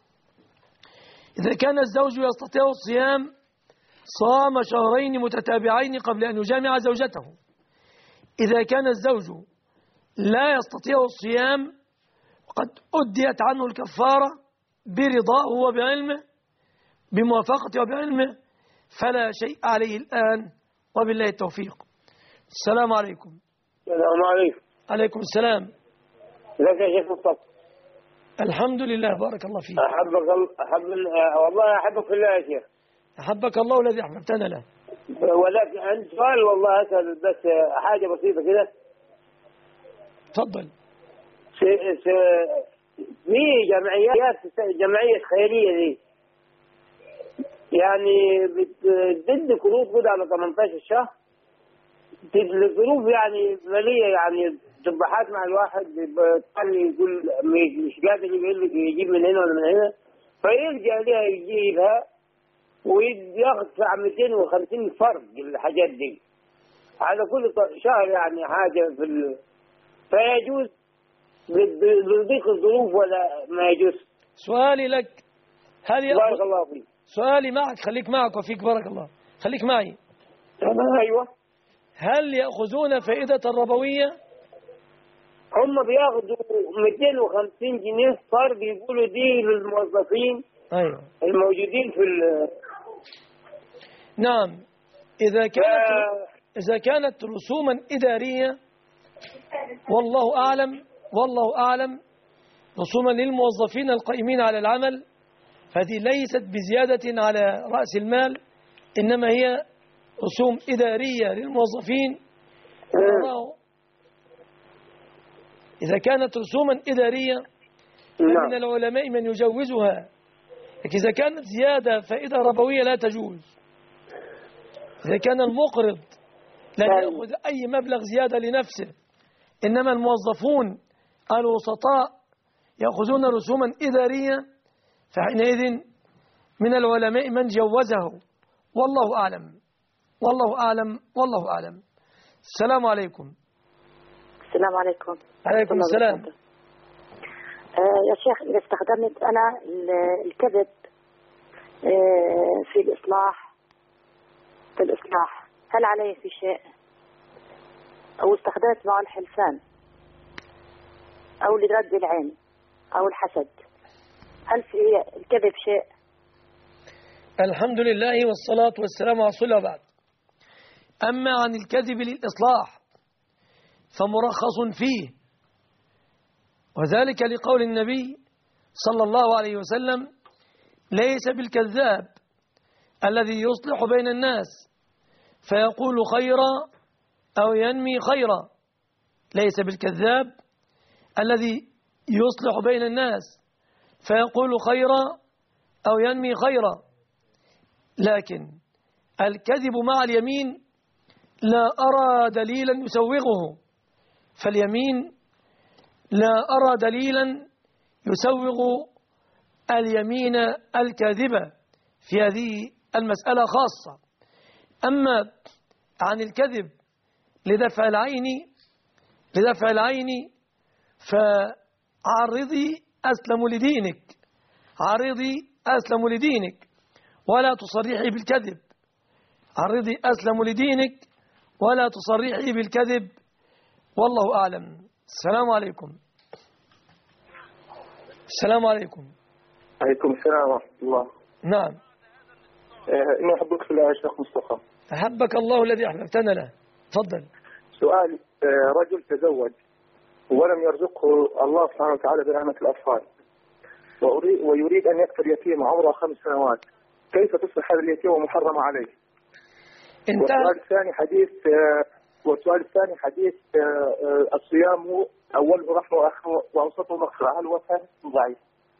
إذا كان الزوج يستطيع الصيام صام شهرين متتابعين قبل أن يجامع زوجته. إذا كان الزوج لا يستطيع الصيام وقد أديت عنه الكفارة برضاه وبعلمه، بموافقته وبعلمه، فلا شيء عليه الآن، وبالله التوفيق. السلام عليكم. السلام عليكم. عليكم السلام. ازيك يا شيخ مصطفى؟ الحمد لله، بارك الله فيك. احبك الله، احب والله احبك في الله يا شيخ. أحبك الله الذي أحببتنا له. ولكن عندي سؤال والله، اسال بس حاجه بسيطه كده. تفضل. في في جمعيات جمعيه خيريه دي يعني بتدي قروض كده على ثمانية عشر شهر، الظروف يعني ماليه، يعني تبحات مع الواحد بيضطر يقول مش قادر، يقول لك يجيب من هنا ولا من هنا، فيلجأ لها يجيبها وياخذ بتاع مئتين وخمسين فرق الحاجات دي على كل شهر، يعني حاجه في ال... فيجوز بضيق الظروف ولا ما يجوز؟ سؤالي لك، هل يأخذ... بارك الله فيك. سؤالي معك، خليك معك وفيك بارك الله، خليك معي. ايوه. هل يأخذون فائدة الربوية؟ هم بياخذوا مئتين وخمسين جنيه فرد، بيقولوا دي للموظفين أيوة الموجودين في ال... نعم. إذا كانت إذا كانت رسوما إدارية، والله أعلم والله أعلم رسوما للموظفين القائمين على العمل، هذه ليست بزيادة على رأس المال، إنما هي رسوم إدارية للموظفين. إذا كانت رسوما إدارية فمن العلماء من يجوزها، لكن إذا كانت زيادة فائدة ربوية لا تجوز. إذا كان المقرض لا يأخذ أي مبلغ زيادة لنفسه، إنما الموظفون الوسطاء يأخذون رسوما إدارية، فحينئذ من العلماء من جوزه، والله أعلم والله أعلم والله أعلم. السلام عليكم. السلام عليكم. عليكم السلام. آه يا شيخ، إذا استخدمت أنا الكذب آه في الإصلاح في الإصلاح هل علي في شيء؟ أو استخدمت مع الحلفان أو لرد العين أو الحسد، هل في الكذب شيء؟ الحمد لله والصلاة والسلام على رسول الله بعد. أما عن الكذب للإصلاح فمرخص فيه، وذلك لقول النبي صلى الله عليه وسلم: ليس بالكذاب الذي يصلح بين الناس فيقول خيرا أو ينمي خيرا. ليس بالكذاب الذي يصلح بين الناس فيقول خيرا أو ينمي خيرا، لكن الكذب مع اليمين لا أرى دليلا يسوغه، فاليمين لا أرى دليلا يسوغ اليمين الكاذبة في هذه المسألة خاصة. أما عن الكذب لدفع العين لدفع العين فعرضي أسلم لدينك، عرضي أسلم لدينك ولا تصرحي بالكذب، عرضي أسلم لدينك ولا تصرحي بالكذب، والله أعلم. السلام عليكم. السلام عليكم. عليكم السلام ورحمة الله. نعم. إني أحبك في الله يا شيخ مصطفى. أحبك الله الذي أحببتنا له. تفضل. سؤال: رجل تزوج ولم يرزقه الله سبحانه وتعالى برحمة الأطفال، ويريد أن يقتل يتيم عمره خمس سنوات، كيف تصبح هذا اليتيم محرم عليه؟ والسؤال الثاني حديث والسؤال الثاني حديث الصيام أوله رحمة وأوسطه مغفرة، هل هو ثابت ضعيف؟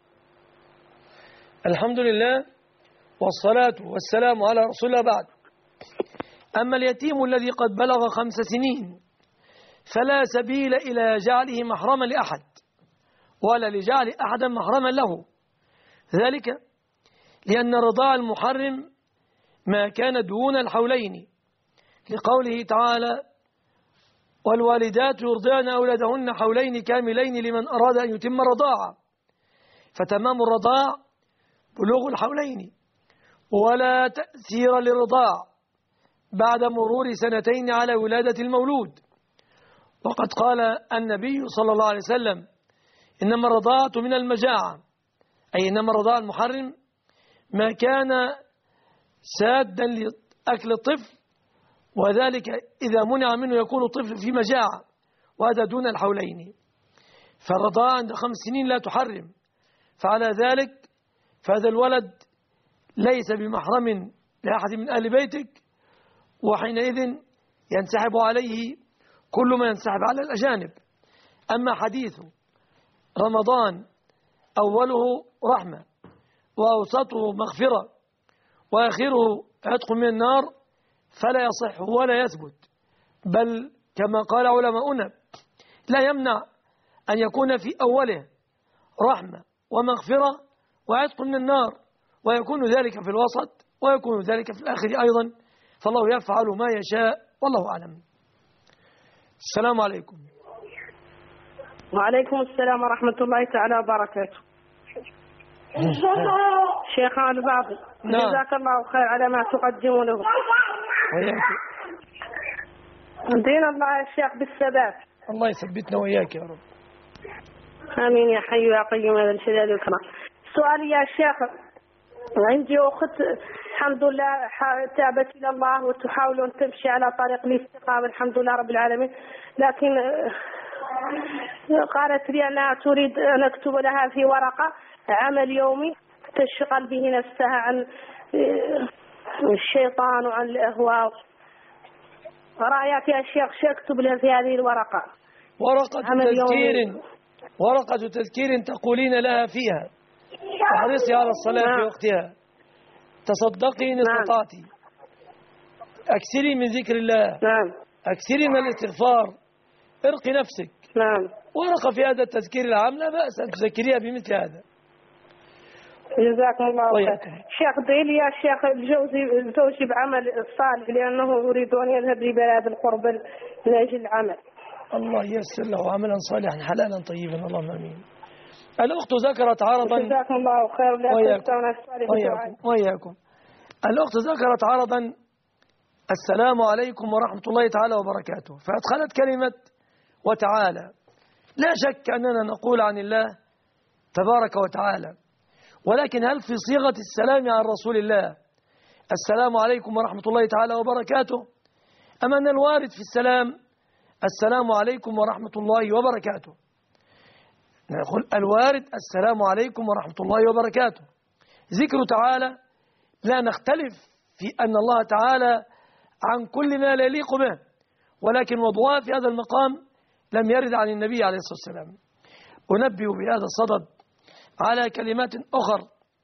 الحمد لله والصلاة والسلام على رسول الله بعد. أما اليتيم الذي قد بلغ خمس سنين فلا سبيل إلى جعله محرما لأحد ولا لجعل أحدا محرما له، ذلك لأن الرضاع المحرم ما كان دون الحولين، لقوله تعالى: والوالدات يرضعن أولادهن حولين كاملين لمن أراد أن يتم الرضاعة، فتمام الرضاع بلوغ الحولين، ولا تأثير للرضاع بعد مرور سنتين على ولادة المولود. وقد قال النبي صلى الله عليه وسلم: إنما الرضاعة من المجاعة، أي إنما الرضاع المحرم ما كان سادا لأكل الطفل، وذلك إذا منع منه يكون الطفل في مجاعة، وهذا دون الحولين. فالرضاعة عند خمس سنين لا تحرم، فعلى ذلك فهذا الولد ليس بمحرم لأحد من أهل بيتك، وحينئذ ينسحب عليه كل ما ينسحب على الأجانب. أما حديث رمضان أوله رحمة وأوسطه مغفرة وآخره عتق من النار فلا يصح ولا يثبت، بل كما قال علماؤنا لا يمنع أن يكون في أوله رحمة ومغفرة وعتق من النار، ويكون ذلك في الوسط ويكون ذلك في الآخر أيضا، فالله يفعل ما يشاء والله أعلم. السلام عليكم. وعليكم السلام ورحمة الله تعالى وبركاته. شيخنا البعض، نعم. جزاك الله خير على ما تقدمونه. وياك. دين الله يا شيخ بالثبات. الله يثبتنا وياك يا رب. آمين يا حي يا قيوم هذا الجلال والإكرام. سؤالي يا شيخ: عندي أخت الحمد لله تابت إلى الله وتحاول أن تمشي على طريق الاستقامة الحمد لله رب العالمين، لكن قالت لي أنها تريد أن أكتب لها في ورقة عمل يومي تشغل به نفسها عن الشيطان وعن الأهواء. رأيك يا شيخ شو أكتب لها في هذه الورقة؟ ورقة تذكير ورقة تذكير تقولين لها فيها: احرصي على الصلاة في وقتها، تصدقي إن استطعتي، أكثري من ذكر الله، نعم. أكثري من الاستغفار، ارقي نفسك. نعم. ورقة في هذا التذكير العام لا بأس أن تذكريها بمثل هذا. جزاكم الله خير. شيخ ادعي لي يا شيخ الجوزي زوجي بعمل صالح لأنه يريد أن يذهب لبلاد القرب لأجل العمل. الله ييسر له عملا صالحا حلالا طيبا، اللهم امين. الأخت ذكرت عرضا. جزاكم الله خير. وياكم. وياكم. وياكم. الأخت ذكرت عرضا: السلام عليكم ورحمة الله تعالى وبركاته، فأدخلت كلمة وتعالى. لا شك أننا نقول عن الله تبارك وتعالى. ولكن هل في صيغة السلام عن رسول الله السلام عليكم ورحمة الله تعالى وبركاته، أم أن الوارد في السلام السلام عليكم ورحمة الله وبركاته؟ نقول الوارد السلام عليكم ورحمة الله وبركاته. ذكر تعالى لا نختلف في أن الله تعالى عن كل ما لا يليق به، ولكن وضوءها في هذا المقام لم يرد عن النبي عليه الصلاة والسلام. أنبه بهذا الصدد على كلمات أخر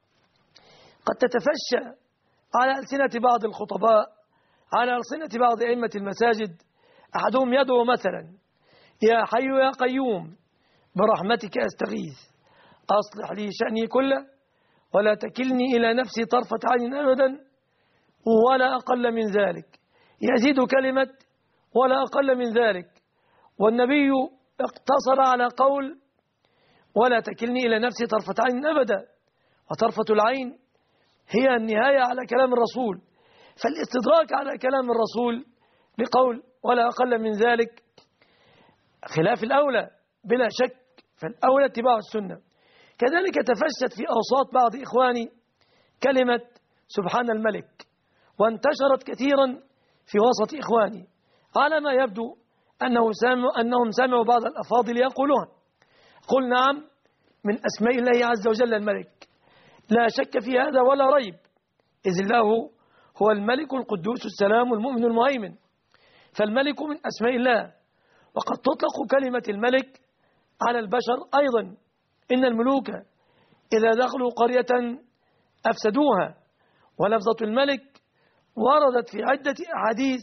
قد تتفشى على ألسنة بعض الخطباء، على ألسنة بعض أئمة المساجد. أحدهم يدعو مثلا: يا حي يا قيوم برحمتك أستغيث أصلح لي شأني كله ولا تكلني إلى نفسي طرفة عين أبدا ولا أقل من ذلك. يزيد كلمة ولا أقل من ذلك، والنبي اقتصر على قول ولا تكلني إلى نفسي طرفة عين أبدا، وطرفة العين هي النهاية على كلام الرسول، فالاستدراك على كلام الرسول بقول ولا أقل من ذلك خلاف الأولى بلا شك، فالأولى اتباع السنة. كذلك تفشت في أوساط بعض إخواني كلمة سبحان الملك، وانتشرت كثيرا في وسط إخواني، على ما يبدو أنه سامع أنهم سمعوا بعض الأفاضل يقولون. قل نعم، من أسماء الله عز وجل الملك، لا شك في هذا ولا ريب، إذ الله هو الملك القدوس السلام المؤمن المهيمن، فالملك من أسماء الله. وقد تطلق كلمة الملك على البشر أيضا، إن الملوك إذا دخلوا قرية أفسدوها، ولفظة الملك وردت في عدة أحاديث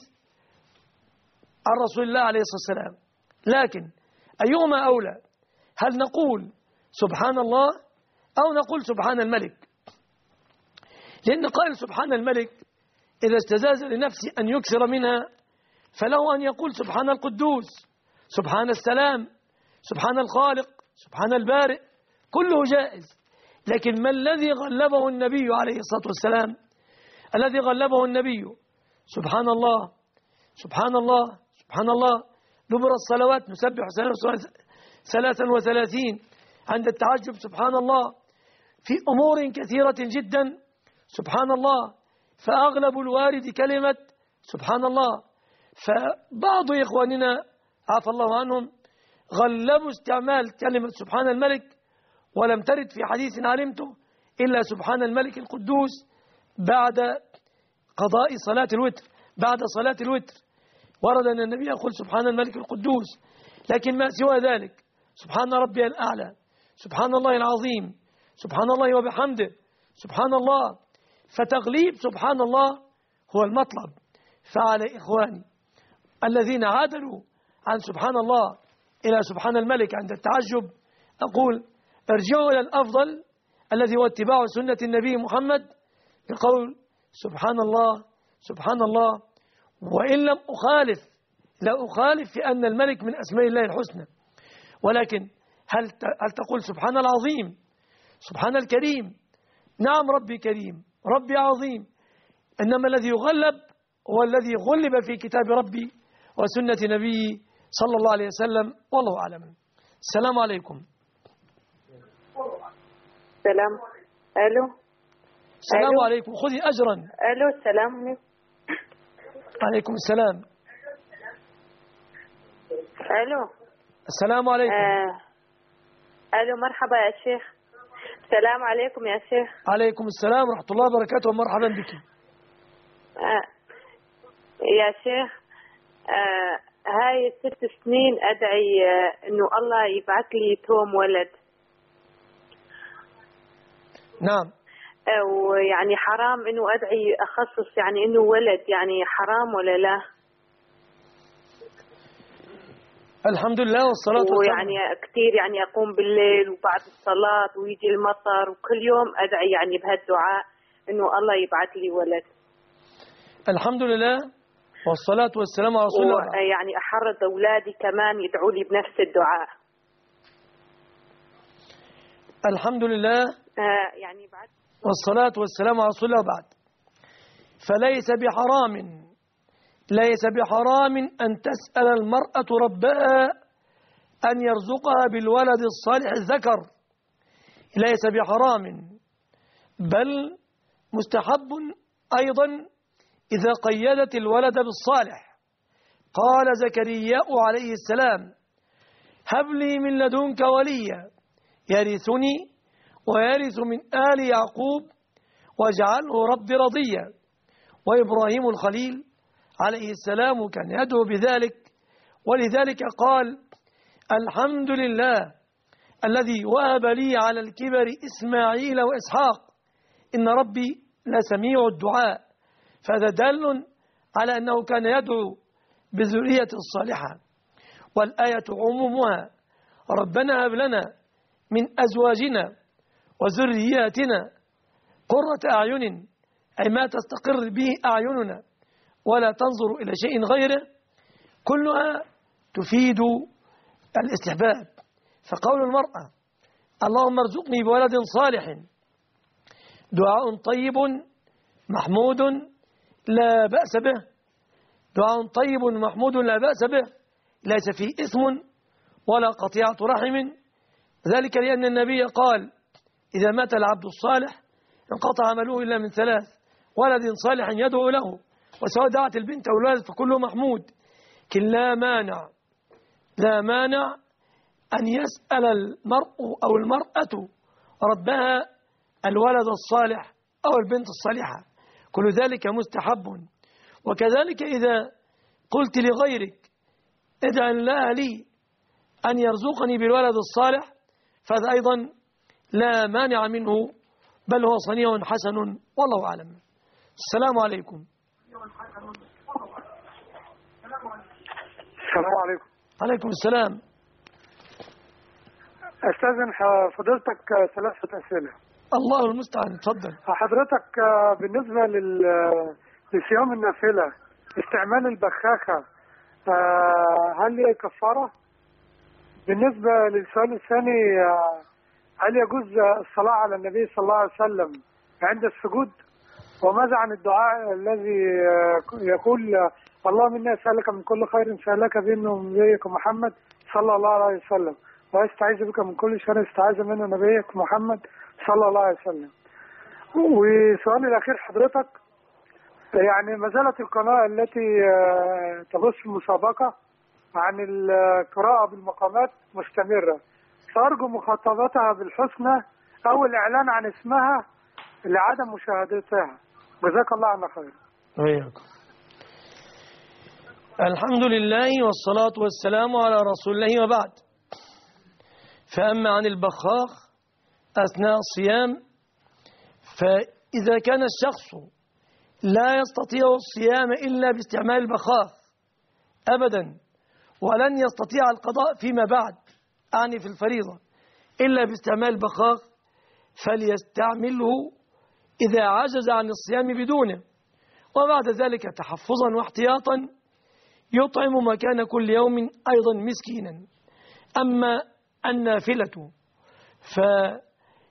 عن رسول الله عليه الصلاة والسلام. لكن أيهما أولى؟ هل نقول سبحان الله أو نقول سبحان الملك؟ لأن قائل سبحان الملك إذا استزاز لنفسه أن يكثر منها فله أن يقول سبحان القدوس، سبحان السلام، سبحان الخالق، سبحان البارئ، كله جائز. لكن ما الذي غلبه النبي عليه الصلاة والسلام؟ الذي غلبه النبي سبحان الله، سبحان الله، سبحان الله دبر الصلوات نسبح ثلاثا وثلاثين، عند التعجب سبحان الله، في أمور كثيرة جدا سبحان الله، فأغلب الوارد كلمة سبحان الله. فبعض إخواننا عفى الله عنهم غلبوا استعمال كلمة سبحان الملك، ولم ترد في حديث علمته إلا سبحان الملك القدوس بعد قضاء صلاة الوتر. بعد صلاة الوتر ورد أن النبي يقول سبحان الملك القدوس، لكن ما سوى ذلك سبحان ربي الأعلى، سبحان الله العظيم، سبحان الله وبحمده، سبحان الله. فتغليب سبحان الله هو المطلب. فعلى إخواني الذين عادلوا عن سبحان الله إلى سبحان الملك عند التعجب أقول ارجعوا إلى الأفضل الذي هو اتباع سنة النبي محمد بقول سبحان الله، سبحان الله. وإن لم أخالف لا أخالف في أن الملك من أسماء الله الحسنى، ولكن هل هل تقول سبحان العظيم، سبحان الكريم؟ نعم ربي كريم، ربي عظيم، إنما الذي يغلب هو الذي غلب في كتاب ربي وسنة نبي صلى الله عليه وسلم، والله أعلم. السلام عليكم. السلام. ألو. السلام ألو. عليكم، خذي أجرا. ألو. السلام عليكم. عليكم السلام. ألو. السلام عليكم. آه. ألو، مرحبا يا شيخ. السلام عليكم يا شيخ. عليكم السلام ورحمة الله وبركاته، ومرحبا بك. آه. يا شيخ، آه. هاي ست سنين أدعي آه إنه الله يبعث لي توم ولد. نعم. آه ويعني حرام إنه أدعي أخصص يعني إنه ولد، يعني حرام ولا لا؟ الحمد لله والصلاة والسلام. ويعني كثير يعني أقوم بالليل وبعد الصلاة ويجي المطر وكل يوم أدعي يعني بهالدعاء إنه الله يبعث لي ولد. الحمد لله والصلاة والسلام على رسول الله. يعني أحرض أولادي كمان يدعوا لي بنفس الدعاء. الحمد لله آه يعني بعد والصلاة والسلام على رسول الله. بعد فليس بحرام ليس بحرام أن تسأل المرأة ربها أن يرزقها بالولد الصالح الذكر ليس بحرام، بل مستحب أيضا إذا قيدت الولد بالصالح. قال زكريا عليه السلام: هب لي من لدنك وليا يرثني ويرث من آل يعقوب واجعله رب رضيا. وإبراهيم الخليل عليه السلام كان يدعو بذلك، ولذلك قال: الحمد لله الذي وهب لي على الكبر إسماعيل وإسحاق إن ربي لسميع الدعاء. فهذا دال على أنه كان يدعو بذرية الصالحة. والآية عمومها: ربنا هب لنا من أزواجنا وذرياتنا قرة أعين، أي ما تستقر به أعيننا ولا تنظر إلى شيء غيره، كلها تفيد الاستحباب. فقول المرأة: اللهم ارزقني بولد صالح، دعاء طيب محمود لا بأس به، دعاء طيب محمود لا بأس به، ليس فيه إثم ولا قطيعة رحم، ذلك لأن النبي قال: إذا مات العبد الصالح انقطع عمله إلا من ثلاث: ولد صالح يدعو له، وسواء دعت البنت أو الولد فكله محمود. لكن لا مانع لا مانع أن يسأل المرء أو المرأة ربها الولد الصالح أو البنت الصالحة، كل ذلك مستحب. وكذلك إذا قلت لغيرك: ادع الله لي أن يرزقني بالولد الصالح، فهذا أيضا لا مانع منه، بل هو صنيع حسن، والله أعلم. السلام عليكم. السلام عليكم. عليكم السلام. أستاذن فضيلتك ثلاثة أسئلة. الله المستعان، تفضل. حضرتك بالنسبة لصيام النافلة استعمال البخاخة هل هي كفارة؟ بالنسبة للسؤال الثاني: هل يجوز الصلاة على النبي صلى الله عليه وسلم عند السجود؟ وماذا عن الدعاء الذي يقول: اللهم إني أسألك من كل خير سألك بأنه نبيك محمد صلى الله عليه وسلم، وأستعيذ بك من كل شر استعاذ منه نبيك محمد صلى الله عليه وسلم. وسؤالي الأخير حضرتك: يعني ما زالت القناة التي تبث المسابقة عن القراءة بالمقامات مستمرة، فأرجو مخاطبتها بالحسنى أو الإعلان عن اسمها لعدم مشاهدتها. جزاك الله عنا خير. وإياكم. الحمد لله والصلاة والسلام على رسول الله، وبعد. فأما عن البخاخ أثناء الصيام، فإذا كان الشخص لا يستطيع الصيام إلا باستعمال البخاخ أبدا، ولن يستطيع القضاء فيما بعد، أعني في الفريضة، إلا باستعمال البخاخ، فليستعمله إذا عجز عن الصيام بدونه، وبعد ذلك تحفظا واحتياطا يطعم مكان كل يوم أيضا مسكينا. أما النافلة ففي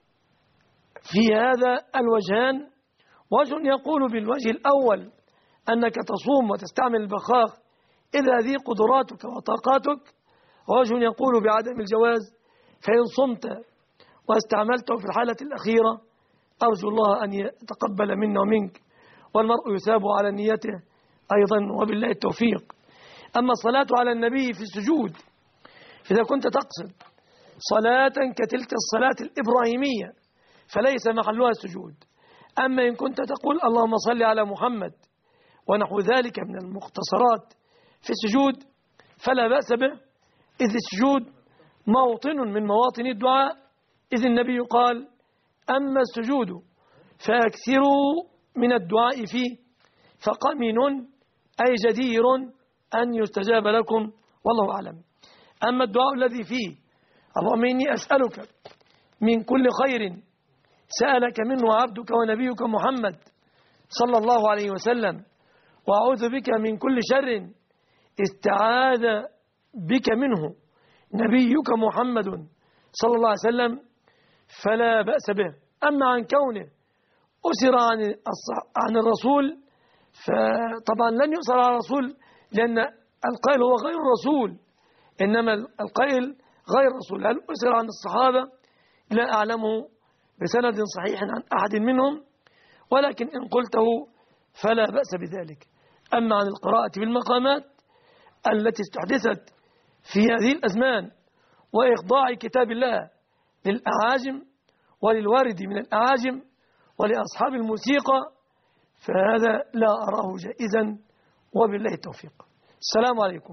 هذا الوجهان: وجه يقول بالوجه الأول أنك تصوم وتستعمل البخاخ إذا ذي قدراتك وطاقاتك، ووجه يقول بعدم الجواز، فإن صمت واستعملته في الحالة الأخيرة أرجو الله أن يتقبل منا ومنك، والمرء يثاب على نيته أيضا، وبالله التوفيق. أما الصلاة على النبي في السجود، إذا كنت تقصد صلاة كتلك الصلاة الإبراهيمية فليس محلها السجود. أما إن كنت تقول اللهم صل على محمد ونحو ذلك من المختصرات في السجود فلا بأس به، إذ السجود موطن من مواطن الدعاء، إذ النبي قال: أما السجود فأكثروا من الدعاء فيه فقمن أي جدير أن يستجاب لكم، والله أعلم. أما الدعاء الذي فيه: اللهم إني أسألك من كل خير سألك منه عبدك ونبيك محمد صلى الله عليه وسلم، وأعوذ بك من كل شر استعاذ بك منه نبيك محمد صلى الله عليه وسلم، فلا بأس به. أما عن كونه أسر عن عن الرسول، فطبعا لن يؤسر على الرسول، لأن القائل هو غير الرسول، إنما القائل غير الرسول. هل أسر عن الصحابة؟ لا أعلمه بسند صحيح عن أحد منهم، ولكن إن قلته فلا بأس بذلك. أما عن القراءة بالمقامات التي استحدثت في هذه الأزمان وإخضاع كتاب الله للأعاجم وللوارد من الأعاجم ولأصحاب الموسيقى، فهذا لا أراه جائزا، وبالله التوفيق. السلام عليكم.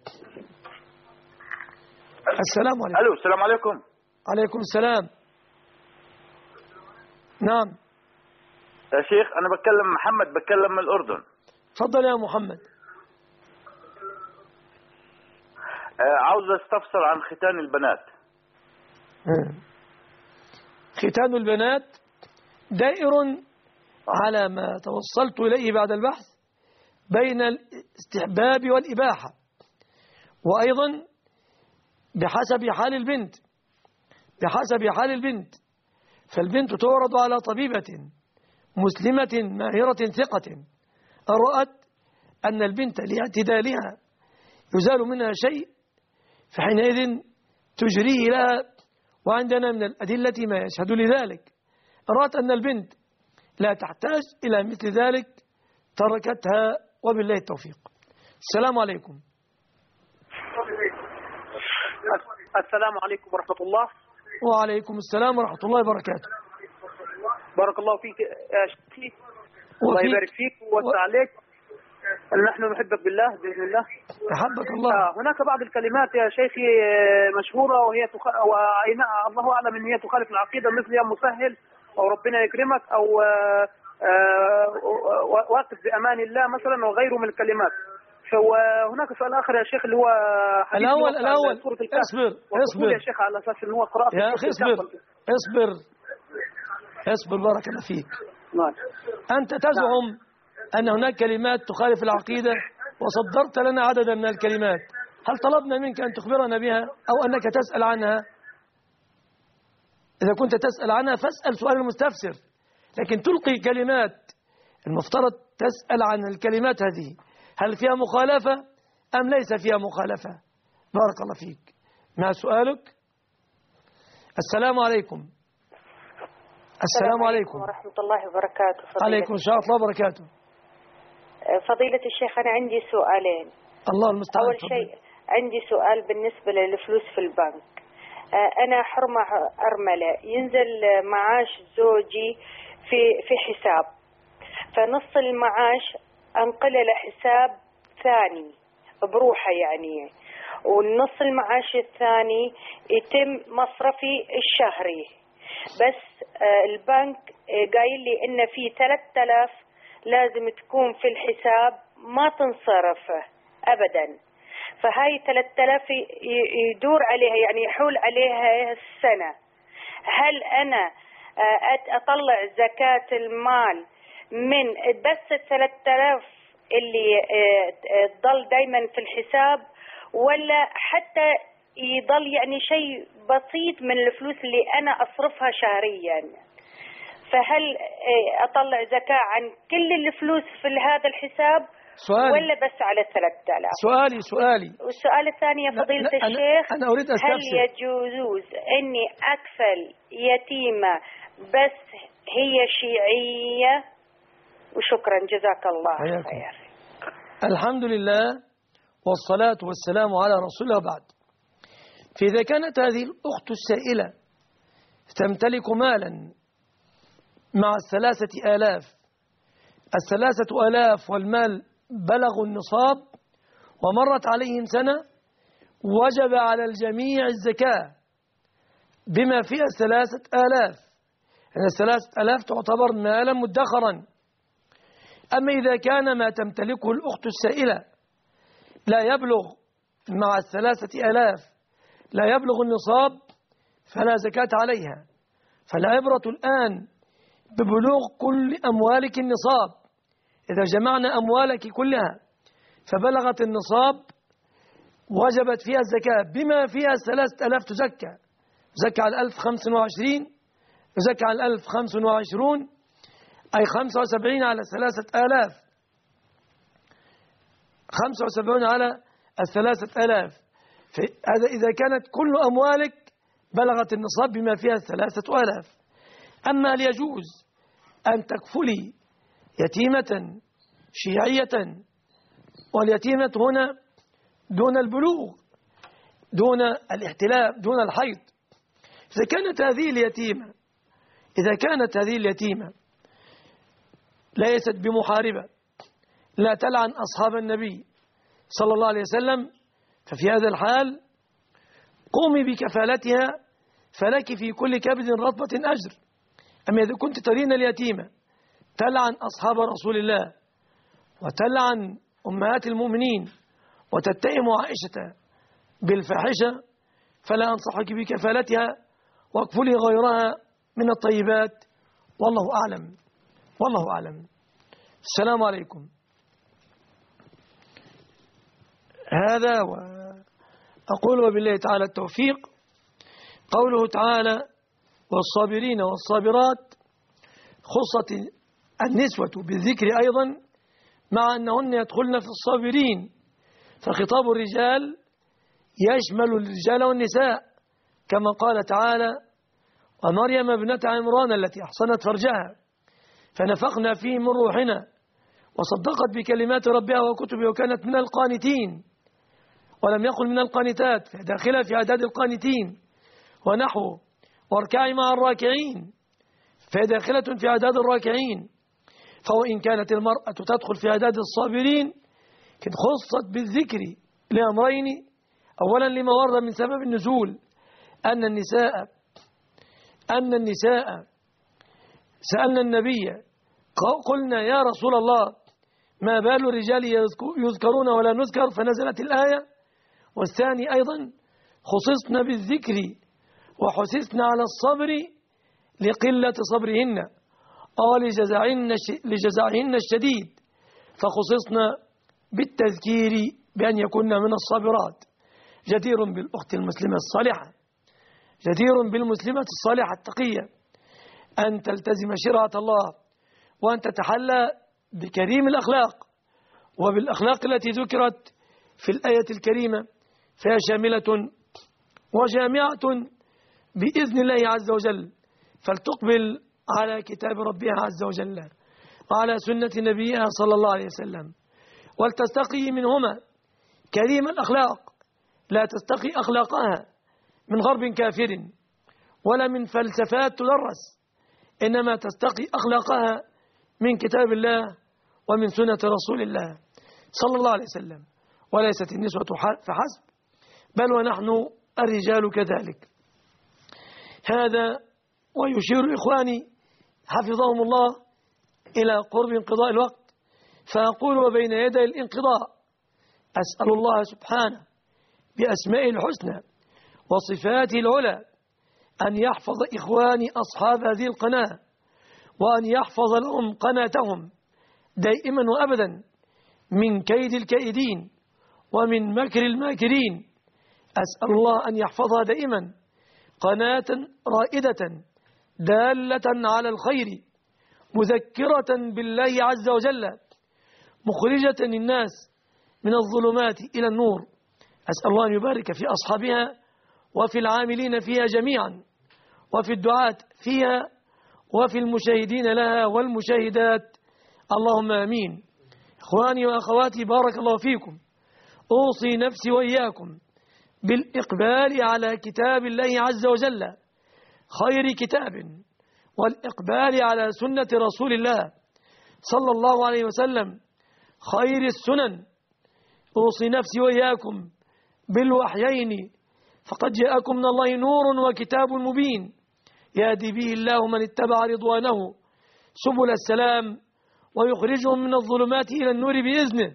السلام عليكم. ألو، السلام عليكم. عليكم السلام. نعم يا شيخ، أنا بتكلم محمد، بتكلم من الأردن. تفضل يا محمد. عاوز استفسر عن ختان البنات. ختان البنات دائر على ما توصلت إليه بعد البحث بين الاستحباب والإباحة، وأيضا بحسب حال البنت بحسب حال البنت فالبنت تعرض على طبيبة مسلمة ماهرة ثقة أن رأت أن البنت لاعتدالها يزال منها شيء، فحينئذ تجريه لها، وعندنا من الأدلة ما يشهد لذلك. رأت أن البنت لا تحتاج إلى مثل ذلك تركتها، وبالله التوفيق. السلام عليكم. السلام عليكم ورحمة الله. وعليكم السلام ورحمة الله وبركاته. بارك الله فيك يا شيخي، الله يبارك فيك ووسع عليك. نحن نحبك بالله بإذن الله. أحبك الله. آه هناك بعض الكلمات يا شيخي مشهورة، وهي تخ... الله أعلم أن هي تخالف العقيدة، مثل يا مسهل أو ربنا يكرمك أو آه آه واقف بأمان الله مثلا، وغيره من الكلمات. فهناك سؤال آخر يا شيخ، اللي هو حديث الأول الأول سورة الكهف. اصبر اصبر يا شيخ، على أساس أن هو قراءة يا أخي اصبر اصبر اصبر بارك الله فيك. نعم. أنت تزعم أن هناك كلمات تخالف العقيدة وصدرت لنا عددا من الكلمات، هل طلبنا منك أن تخبرنا بها أو أنك تسأل عنها؟ إذا كنت تسأل عنها فاسأل سؤال المستفسر، لكن تلقي كلمات المفترض تسأل عن الكلمات هذه هل فيها مخالفة أم ليس فيها مخالفة. بارك الله فيك. ما سؤالك؟ السلام عليكم. السلام عليكم ورحمة الله وبركاته. عليكم السلام ورحمة الله وبركاته. فضيلة الشيخ، أنا عندي سؤالين. الله المستعان. أول شيء عندي سؤال بالنسبة للفلوس في البنك. أنا حرمة أرملة، ينزل معاش زوجي في في حساب، فنص المعاش أنقله لحساب ثاني بروحه يعني، والنص المعاش الثاني يتم مصرفي الشهري. بس البنك قايل لي إن في ثلاثة آلاف لازم تكون في الحساب ما تنصرفه أبدا، فهاي ثلاثة آلاف يدور عليها يعني يحول عليها السنة. هل أنا أطلع زكاة المال من بس الثلاثة آلاف اللي تضل دايما في الحساب، ولا حتى يضل يعني شيء بسيط من الفلوس اللي أنا أصرفها شهريا؟ فهل أطلع زكاة عن كل الفلوس في هذا الحساب سؤالي. ولا بس على الثلاثة آلاف؟ سؤالي سؤالي والسؤال الثاني يا فضيلة لا الشيخ، أنا أريد أستفسر. هل يجوز أني أكفل يتيمة بس هي شيعية؟ وشكرا جزاك الله خير. الحمد لله والصلاة والسلام على رسول الله. بعد، فإذا كانت هذه الأخت السائلة تمتلك مالا مع الثلاثة آلاف الثلاثة آلاف والمال بلغوا النصاب ومرت عليهم سنة، وجب على الجميع الزكاة بما فيها الثلاثة آلاف، يعني الثلاثة آلاف تعتبر مالا مدخرا. أما إذا كان ما تمتلكه الأخت السائلة لا يبلغ مع الثلاثة آلاف لا يبلغ النصاب فلا زكاة عليها. فالعبرة الآن ببلوغ كل أموالك النصاب. إذا جمعنا أموالك كلها فبلغت النصاب وجبت فيها الزكاة بما فيها الثلاثة آلاف تزكى. تزكى على الألف خمس وعشرين، تزكى على الألف خمس وعشرون، أي خمسة وسبعين على ثلاثة آلاف، خمسة وسبعين على الثلاثة آلاف. هذا إذا كانت كل أموالك بلغت النصاب بما فيها ثلاثة آلاف. أما هل يجوز أن تكفلي يتيمة شيعية، واليتيمة هنا دون البلوغ، دون الاحتلام، دون الحيض، إذا كانت هذه اليتيمة إذا كانت هذه اليتيمة ليست بمحاربة، لا تلعن أصحاب النبي صلى الله عليه وسلم، ففي هذا الحال قومي بكفالتها، فلك في كل كبد رطبة أجر. أما إذا كنت ترين اليتيمة تلعن أصحاب رسول الله وتلعن أمهات المؤمنين وتتهم عائشة بالفاحشة، فلا أنصحك بكفالتها، واكفلي غيرها من الطيبات، والله أعلم والله أعلم. السلام عليكم. هذا وأقول وبالله تعالى التوفيق. قوله تعالى والصابرين والصابرات، خصت النسوة بالذكر أيضا مع أنهن يدخلن في الصابرين، فخطاب الرجال يشمل الرجال والنساء كما قال تعالى ومريم ابنة عمران التي أحصنت فرجها فنفخنا فيه من روحنا وصدقت بكلمات ربها وكتبه وكانت من القانتين، ولم يقل من القانتات، فداخلة في عداد القانتين ونحو واركعي مع الراكعين، فداخلة في عداد الراكعين. فوإن كانت المرأة تدخل في عداد الصابرين قد خصت بالذكر لأمرين: أولا لما ورد من سبب النزول أن النساء أن النساء سألنا النبي قلنا يا رسول الله ما بال الرجال يذكرون ولا نذكر، فنزلت الآية. والثاني أيضا خصصنا بالذكر وحسسنا على الصبر لقلة صبرهن أو لجزعهن لجزعهن الشديد، فخصصنا بالتذكير بأن يكون من الصابرات. جدير بالأخت المسلمة الصالحة جدير بالمسلمة الصالحة التقية أن تلتزم شرعة الله وأن تتحلى بكريم الأخلاق وبالأخلاق التي ذكرت في الآية الكريمة، فهي شاملة وجامعة بإذن الله عز وجل. فلتقبل على كتاب ربها عز وجل وعلى سنة نبيها صلى الله عليه وسلم، ولتستقي منهما كريم الأخلاق، لا تستقي أخلاقها من غرب كافر ولا من فلسفات تدرس، إنما تستقي أخلاقها من كتاب الله ومن سنة رسول الله صلى الله عليه وسلم. وليست النسوة فحسب، بل ونحن الرجال كذلك. هذا ويشير إخواني حفظهم الله إلى قرب انقضاء الوقت، فأقول وبين يدي الانقضاء أسأل الله سبحانه بأسمائه الحسنى وصفاته العلى أن يحفظ إخواني أصحاب هذه القناة، وأن يحفظ لهم قناتهم دائما وأبدا من كيد الكائدين ومن مكر الماكرين. أسأل الله أن يحفظها دائما قناة رائدة دالة على الخير مذكرة بالله عز وجل مخرجة الناس من الظلمات إلى النور. أسأل الله أن يبارك في أصحابها وفي العاملين فيها جميعا وفي الدعاة فيها وفي المشاهدين لها والمشاهدات، اللهم آمين. إخواني وأخواتي بارك الله فيكم، أوصي نفسي وإياكم بالإقبال على كتاب الله عز وجل خير كتاب، والإقبال على سنة رسول الله صلى الله عليه وسلم خير السنن. أوصي نفسي وإياكم بالوحيين، فقد جاءكم من الله نور وكتاب مبين يهدي به الله من اتبع رضوانه سبل السلام ويخرجهم من الظلمات إلى النور بإذنه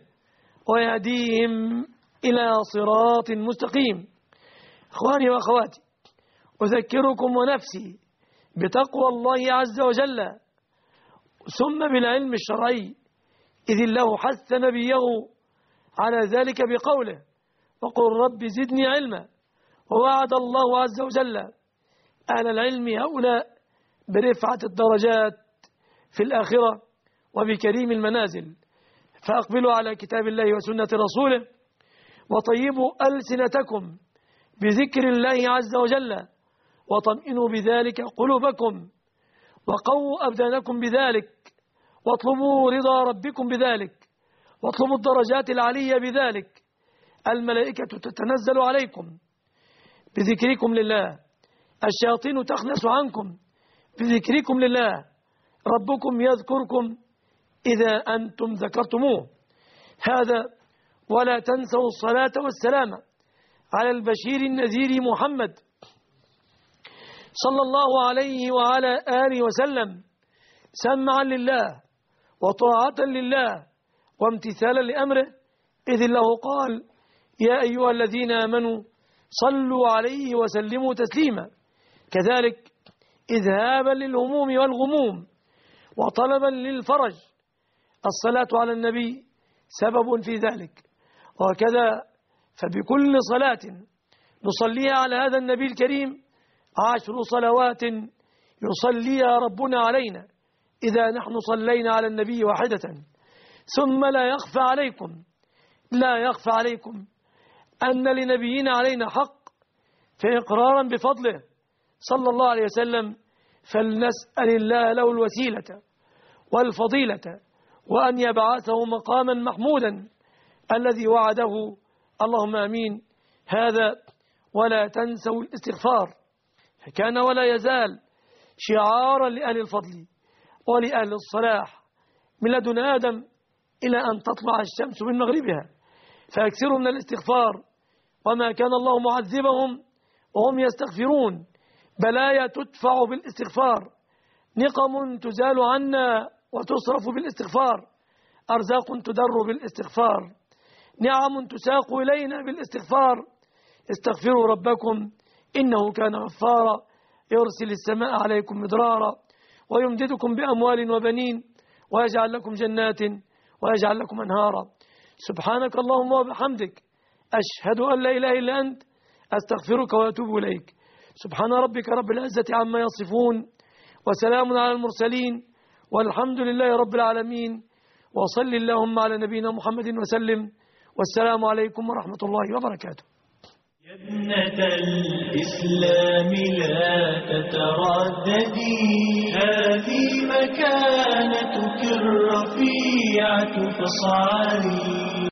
ويهديهم إلى صراط مستقيم. إخواني وأخواتي، أذكركم ونفسي بتقوى الله عز وجل ثم بالعلم الشرعي، إذ الله حث نبيه على ذلك بقوله وقل رب زدني علما. ووعد الله عز وجل أهل العلم هؤلاء برفعة الدرجات في الآخرة وبكريم المنازل. فأقبلوا على كتاب الله وسنة رسوله، وطيبوا ألسنتكم بذكر الله عز وجل، وطمئنوا بذلك قلوبكم وقووا أبدانكم بذلك، واطلبوا رضا ربكم بذلك، واطلبوا الدرجات العلية بذلك. الملائكة تتنزل عليكم بذكركم لله، الشياطين تخلص عنكم بذكركم لله، ربكم يذكركم إذا أنتم ذكرتموه. هذا ولا تنسوا الصلاة والسلام على البشير النذير محمد صلى الله عليه وعلى آله وسلم، سمعا لله وطاعة لله وامتثالا لأمره، إذ الله قال: يا أيها الذين آمنوا صلوا عليه وسلموا تسليما. كذلك إذهابا للهموم والغموم وطلبا للفرج، الصلاة على النبي سبب في ذلك. وكذا فبكل صلاة نصليها على هذا النبي الكريم عشر صلوات يصليها ربنا علينا إذا نحن صلينا على النبي واحدة. ثم لا يخفى عليكم لا يخفى عليكم أن لنبينا علينا حق، فإقرارا بفضله صلى الله عليه وسلم فلنسأل الله له الوسيلة والفضيلة، وأن يبعثه مقاما محمودا الذي وعده، اللهم آمين. هذا ولا تنسوا الاستغفار، فكان ولا يزال شعارا لأهل الفضل ولأهل الصلاح من لدن آدم إلى أن تطلع الشمس من مغربها، فأكثروا من الاستغفار. وما كان الله معذبهم وهم يستغفرون، بلايا تدفع بالاستغفار، نقم تزال عنا وتصرف بالاستغفار، أرزاق تدر بالاستغفار، نعم تساق إلينا بالاستغفار. استغفروا ربكم إنه كان غفارا، يرسل السماء عليكم مدرارا ويمددكم بأموال وبنين ويجعل لكم جنات ويجعل لكم أنهارا. سبحانك اللهم وبحمدك، أشهد أن لا إله إلا أنت، أستغفرك وأتوب إليك. سبحان ربك رب العزة عما يصفون، وسلام على المرسلين، والحمد لله رب العالمين. وصل اللهم على نبينا محمد وسلم، والسلام عليكم ورحمة الله وبركاته. يا ابنة الإسلام لا تترددي، هذه مكانتك الرفيعة فاصعدي.